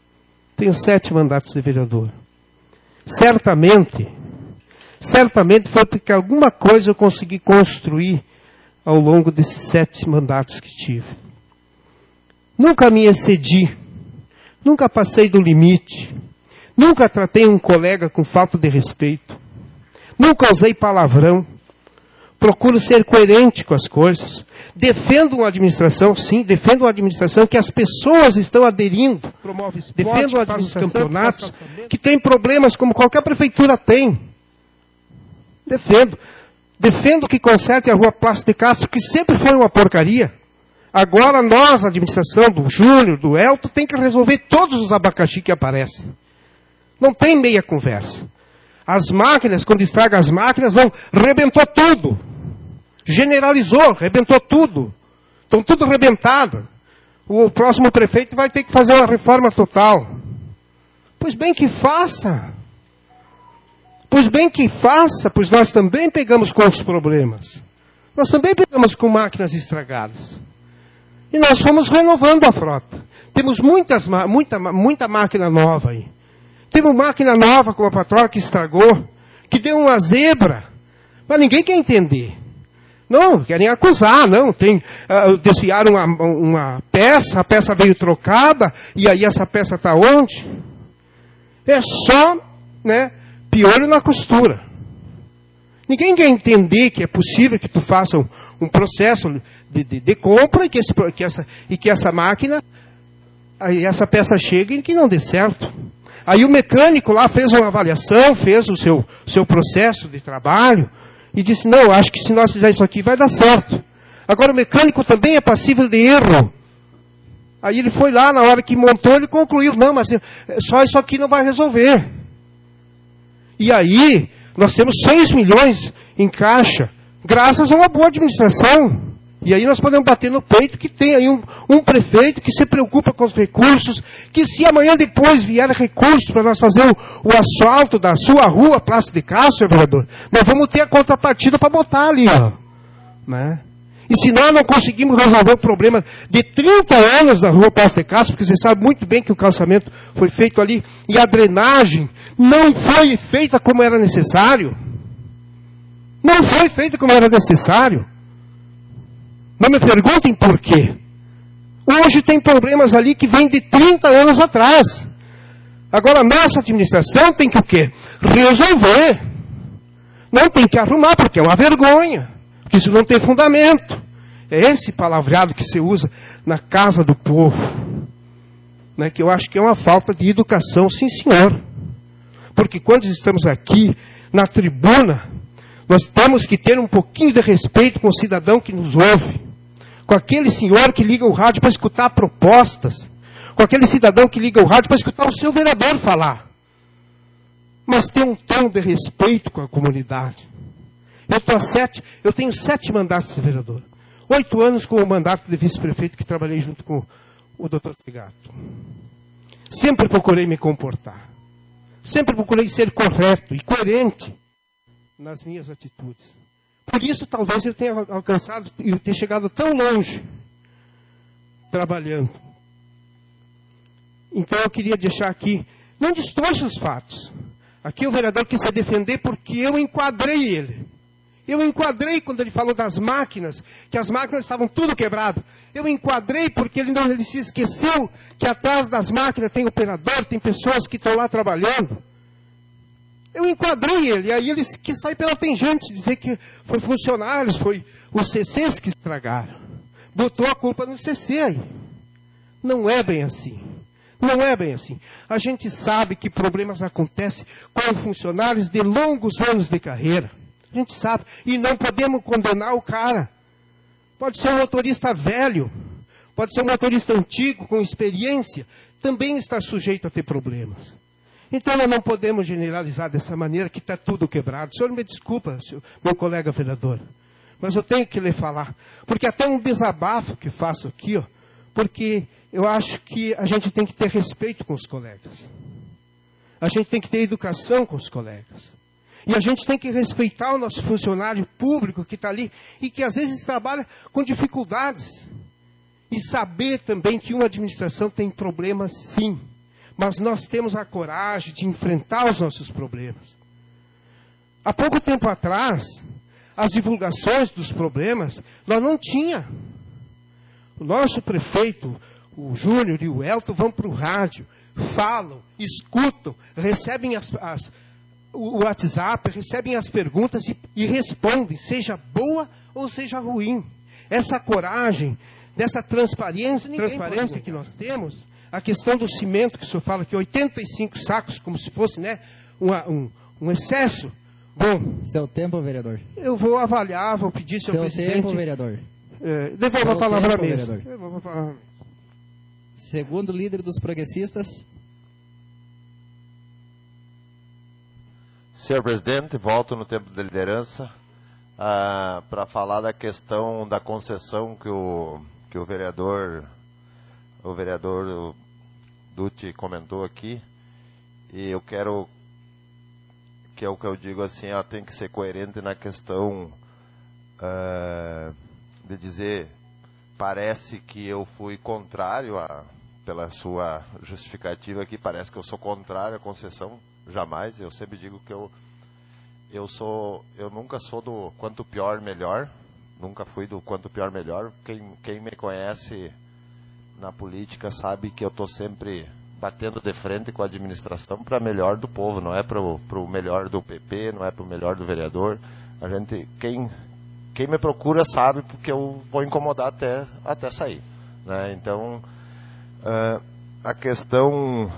Certamente foi porque alguma coisa eu consegui construir ao longo desses 7 mandatos que tive. Nunca me excedi, nunca passei do limite, nunca tratei um colega com falta de respeito, nunca usei palavrão, procuro ser coerente com as coisas, defendo uma administração, sim, defendo uma administração que as pessoas estão aderindo, defendo uma administração dos campeonatos que tem problemas como qualquer prefeitura tem. Defendo que conserte a rua Plácido de Castro, que sempre foi uma porcaria. Agora nós, a administração do Júnior, do Elton, tem que resolver todos os abacaxi que aparecem. Não tem meia conversa. As máquinas, quando estraga as máquinas, rebentou tudo. Generalizou, rebentou tudo. Estão tudo rebentado. O próximo prefeito vai ter que fazer uma reforma total. Pois bem que faça. Pois bem que faça, pois nós também pegamos com os problemas. Nós também pegamos com máquinas estragadas. E nós fomos renovando a frota. Temos muita máquina nova aí. Temos máquina nova com a patroa que estragou, que deu uma zebra. Mas ninguém quer entender. Não, querem acusar, não. Desfiaram uma peça, a peça veio trocada, e aí essa peça está onde? É só, né, piolho na costura. Ninguém quer entender que é possível que tu faça um processo de compra e que essa máquina, aí essa peça chegue e que não dê certo. Aí o mecânico lá fez uma avaliação, fez o seu processo de trabalho e disse, não, acho que se nós fizermos isso aqui vai dar certo. Agora o mecânico também é passível de erro. Aí ele foi lá, na hora que montou, ele concluiu, não, mas só isso aqui não vai resolver. E aí, nós temos 6 milhões em caixa, graças a uma boa administração. E aí nós podemos bater no peito que tem aí um prefeito que se preocupa com os recursos, que se amanhã depois vier recursos para nós fazer o asfalto da sua rua, Praça de Castro, vereador, nós vamos ter a contrapartida para botar ali, ó. Né? E se nós não conseguimos resolver o problema de 30 anos da rua Praça de Castro, porque você sabe muito bem que o calçamento foi feito ali, e a drenagem não foi feita como era necessário. Não foi feita como era necessário. Não me perguntem por quê. Hoje tem problemas ali que vêm de 30 anos atrás. Agora, nossa administração tem que o quê? Resolver. Não tem que arrumar, porque é uma vergonha. Porque isso não tem fundamento. É esse palavreado que se usa na casa do povo. Né, que eu acho que é uma falta de educação, sim senhor. Porque quando estamos aqui, na tribuna, nós temos que ter um pouquinho de respeito com o cidadão que nos ouve. Com aquele senhor que liga o rádio para escutar propostas. Com aquele cidadão que liga o rádio para escutar o seu vereador falar. Mas ter um tom de respeito com a comunidade. Eu tenho 7 mandatos de vereador. 8 anos com o mandato de vice-prefeito que trabalhei junto com o Dr. Segato. Sempre procurei me comportar. Sempre procurei ser correto e coerente nas minhas atitudes. Por isso, talvez eu tenha alcançado e tenha chegado tão longe trabalhando. Então, eu queria deixar aqui, não distorce os fatos. Aqui o vereador quis se defender porque eu enquadrei ele. Eu enquadrei quando ele falou das máquinas, que as máquinas estavam tudo quebrado. Eu enquadrei porque ele se esqueceu que atrás das máquinas tem operador, tem pessoas que estão lá trabalhando. Eu enquadrei ele, aí ele quis sair pela tangente, dizer que foi funcionários, foi os CCs que estragaram. Botou a culpa no CC aí. Não é bem assim. Não é bem assim. A gente sabe que problemas acontecem com funcionários de longos anos de carreira. A gente sabe. E não podemos condenar o cara. Pode ser um motorista velho, pode ser um motorista antigo, com experiência, também está sujeito a ter problemas. Então nós não podemos generalizar dessa maneira que está tudo quebrado. O senhor me desculpa, meu colega vereador, mas eu tenho que lhe falar. Porque até um desabafo que faço aqui, ó, porque eu acho que a gente tem que ter respeito com os colegas. A gente tem que ter educação com os colegas. E a gente tem que respeitar o nosso funcionário público que está ali e que às vezes trabalha com dificuldades. E saber também que uma administração tem problemas, sim. Mas nós temos a coragem de enfrentar os nossos problemas. Há pouco tempo atrás, as divulgações dos problemas, nós não tínhamos. O nosso prefeito, o Júnior e o Elton, vão para o rádio, falam, escutam, recebem o WhatsApp, recebem as perguntas e respondem, seja boa ou seja ruim. Essa coragem, dessa transparência que nós temos, a questão do cimento, que o senhor fala que 85 sacos, como se fosse, né, um excesso. Bom, seu tempo, vereador. Eu vou avaliar, vou pedir ao presidente. Seu tempo, vereador. Devolva a palavra à mesa. Segundo líder dos progressistas. Senhor presidente, volto no tempo da liderança para falar da questão da concessão que o vereador Dutti comentou aqui, E eu quero, que é o que eu digo assim, ó, tem que ser coerente na questão de dizer, parece que eu fui contrário pela sua justificativa aqui, parece que eu sou contrário à concessão, jamais. Eu sempre digo que eu nunca sou do quanto pior melhor, nunca fui do quanto pior melhor. Quem me conhece na política sabe que eu estou sempre batendo de frente com a administração para melhor do povo, não é para o melhor do PP, não é para o melhor do vereador. Quem me procura sabe, porque eu vou incomodar até sair, né? Então, a questão,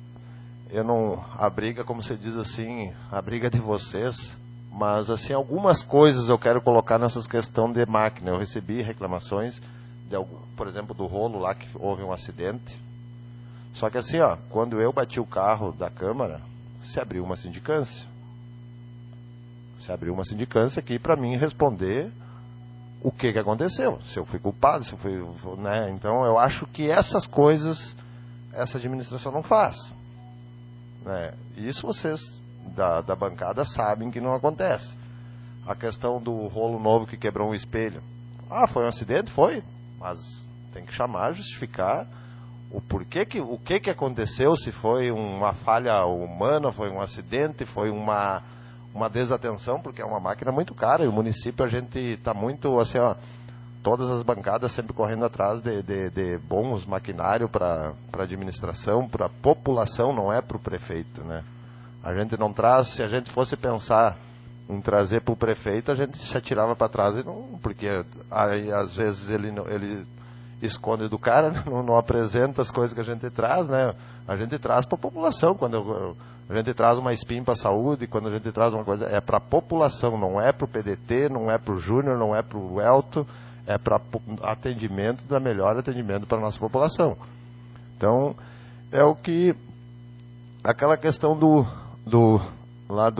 a briga, como você diz assim, a briga é de vocês, mas assim, algumas coisas eu quero colocar nessas questões de máquina. Eu recebi reclamações, por exemplo, do rolo lá, que houve um acidente. Só que assim, ó, quando eu bati o carro da Câmara, se abriu uma sindicância. Se abriu uma sindicância aqui para mim responder o que aconteceu, se eu fui culpado, se eu fui, né? Então eu acho que essas coisas essa administração não faz, né? Isso vocês da bancada sabem que não acontece. A questão do rolo novo que quebrou um espelho, foi um acidente? Foi, mas tem que chamar, justificar o porquê, o que aconteceu, se foi uma falha humana, foi um acidente, foi uma desatenção, porque é uma máquina muito cara, e o município, a gente está muito, assim, ó, todas as bancadas sempre correndo atrás de bons maquinários para administração, para a população, não é para o prefeito, né? A gente não traz, se a gente fosse pensar em trazer para o prefeito, a gente se atirava para trás, e não, porque aí, às vezes ele esconde do cara, não apresenta as coisas que a gente traz, né? A gente traz para a população. Quando a gente traz uma SPIM para a saúde, quando a gente traz uma coisa, é para a população, não é para o PDT, não é para o Júnior, não é para o Elto, é para atendimento, melhor atendimento para a nossa população. Então, é o que, aquela questão lá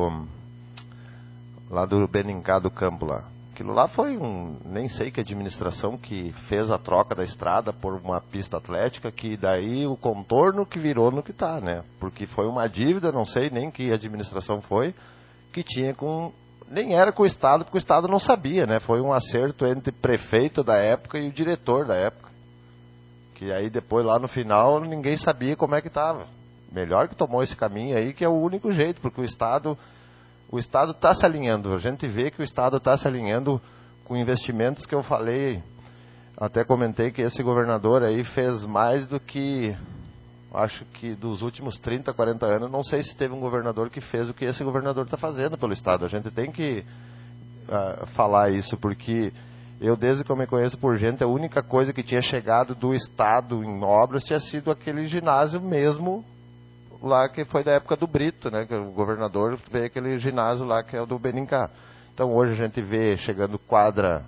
do Benincá do Campo lá. Aquilo lá foi nem sei que administração que fez a troca da estrada por uma pista atlética, que daí o contorno que virou no que está, né? Porque foi uma dívida, não sei nem que administração foi, que tinha nem era com o Estado, porque o Estado não sabia, né? Foi um acerto entre o prefeito da época e o diretor da época. Que aí depois, lá no final, ninguém sabia como é que estava. Melhor que tomou esse caminho aí, que é o único jeito, porque o Estado está se alinhando. A gente vê que o Estado está se alinhando com investimentos que eu falei, até comentei que esse governador aí fez mais do que, acho que dos últimos 30, 40 anos, não sei se teve um governador que fez o que esse governador está fazendo pelo Estado. A gente tem que falar isso, porque eu, desde que eu me conheço por gente, a única coisa que tinha chegado do Estado em obras tinha sido aquele ginásio mesmo, lá que foi da época do Brito, né? Que o governador veio aquele ginásio lá que é o do Benincá. Então hoje a gente vê chegando quadra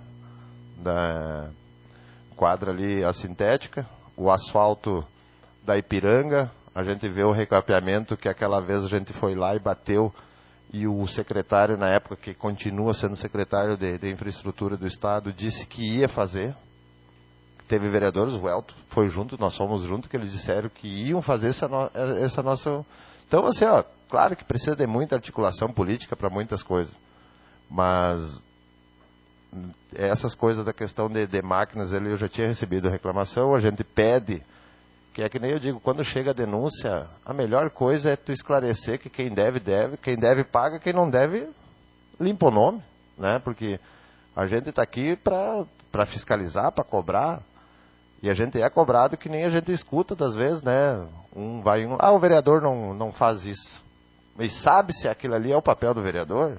ali a sintética, o asfalto da Ipiranga, a gente vê o recapeamento que aquela vez a gente foi lá e bateu, e o secretário na época, que continua sendo secretário de infraestrutura do Estado, disse que ia fazer. Teve vereadores, o Elton foi junto, nós fomos juntos, que eles disseram que iam fazer essa nossa... Então, assim, ó, claro que precisa de muita articulação política para muitas coisas, mas essas coisas da questão de máquinas, eu já tinha recebido reclamação, a gente pede, que é que nem eu digo, quando chega a denúncia, a melhor coisa é tu esclarecer que quem deve, quem deve paga, quem não deve limpa o nome, né? Porque a gente está aqui para fiscalizar, para cobrar. E a gente é cobrado que nem a gente escuta das vezes, né? O vereador não faz isso. Mas sabe se aquilo ali é o papel do vereador?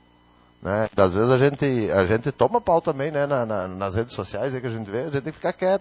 Né? Das vezes a gente toma pau também, né? Nas redes sociais aí que a gente vê, a gente tem que ficar quieto.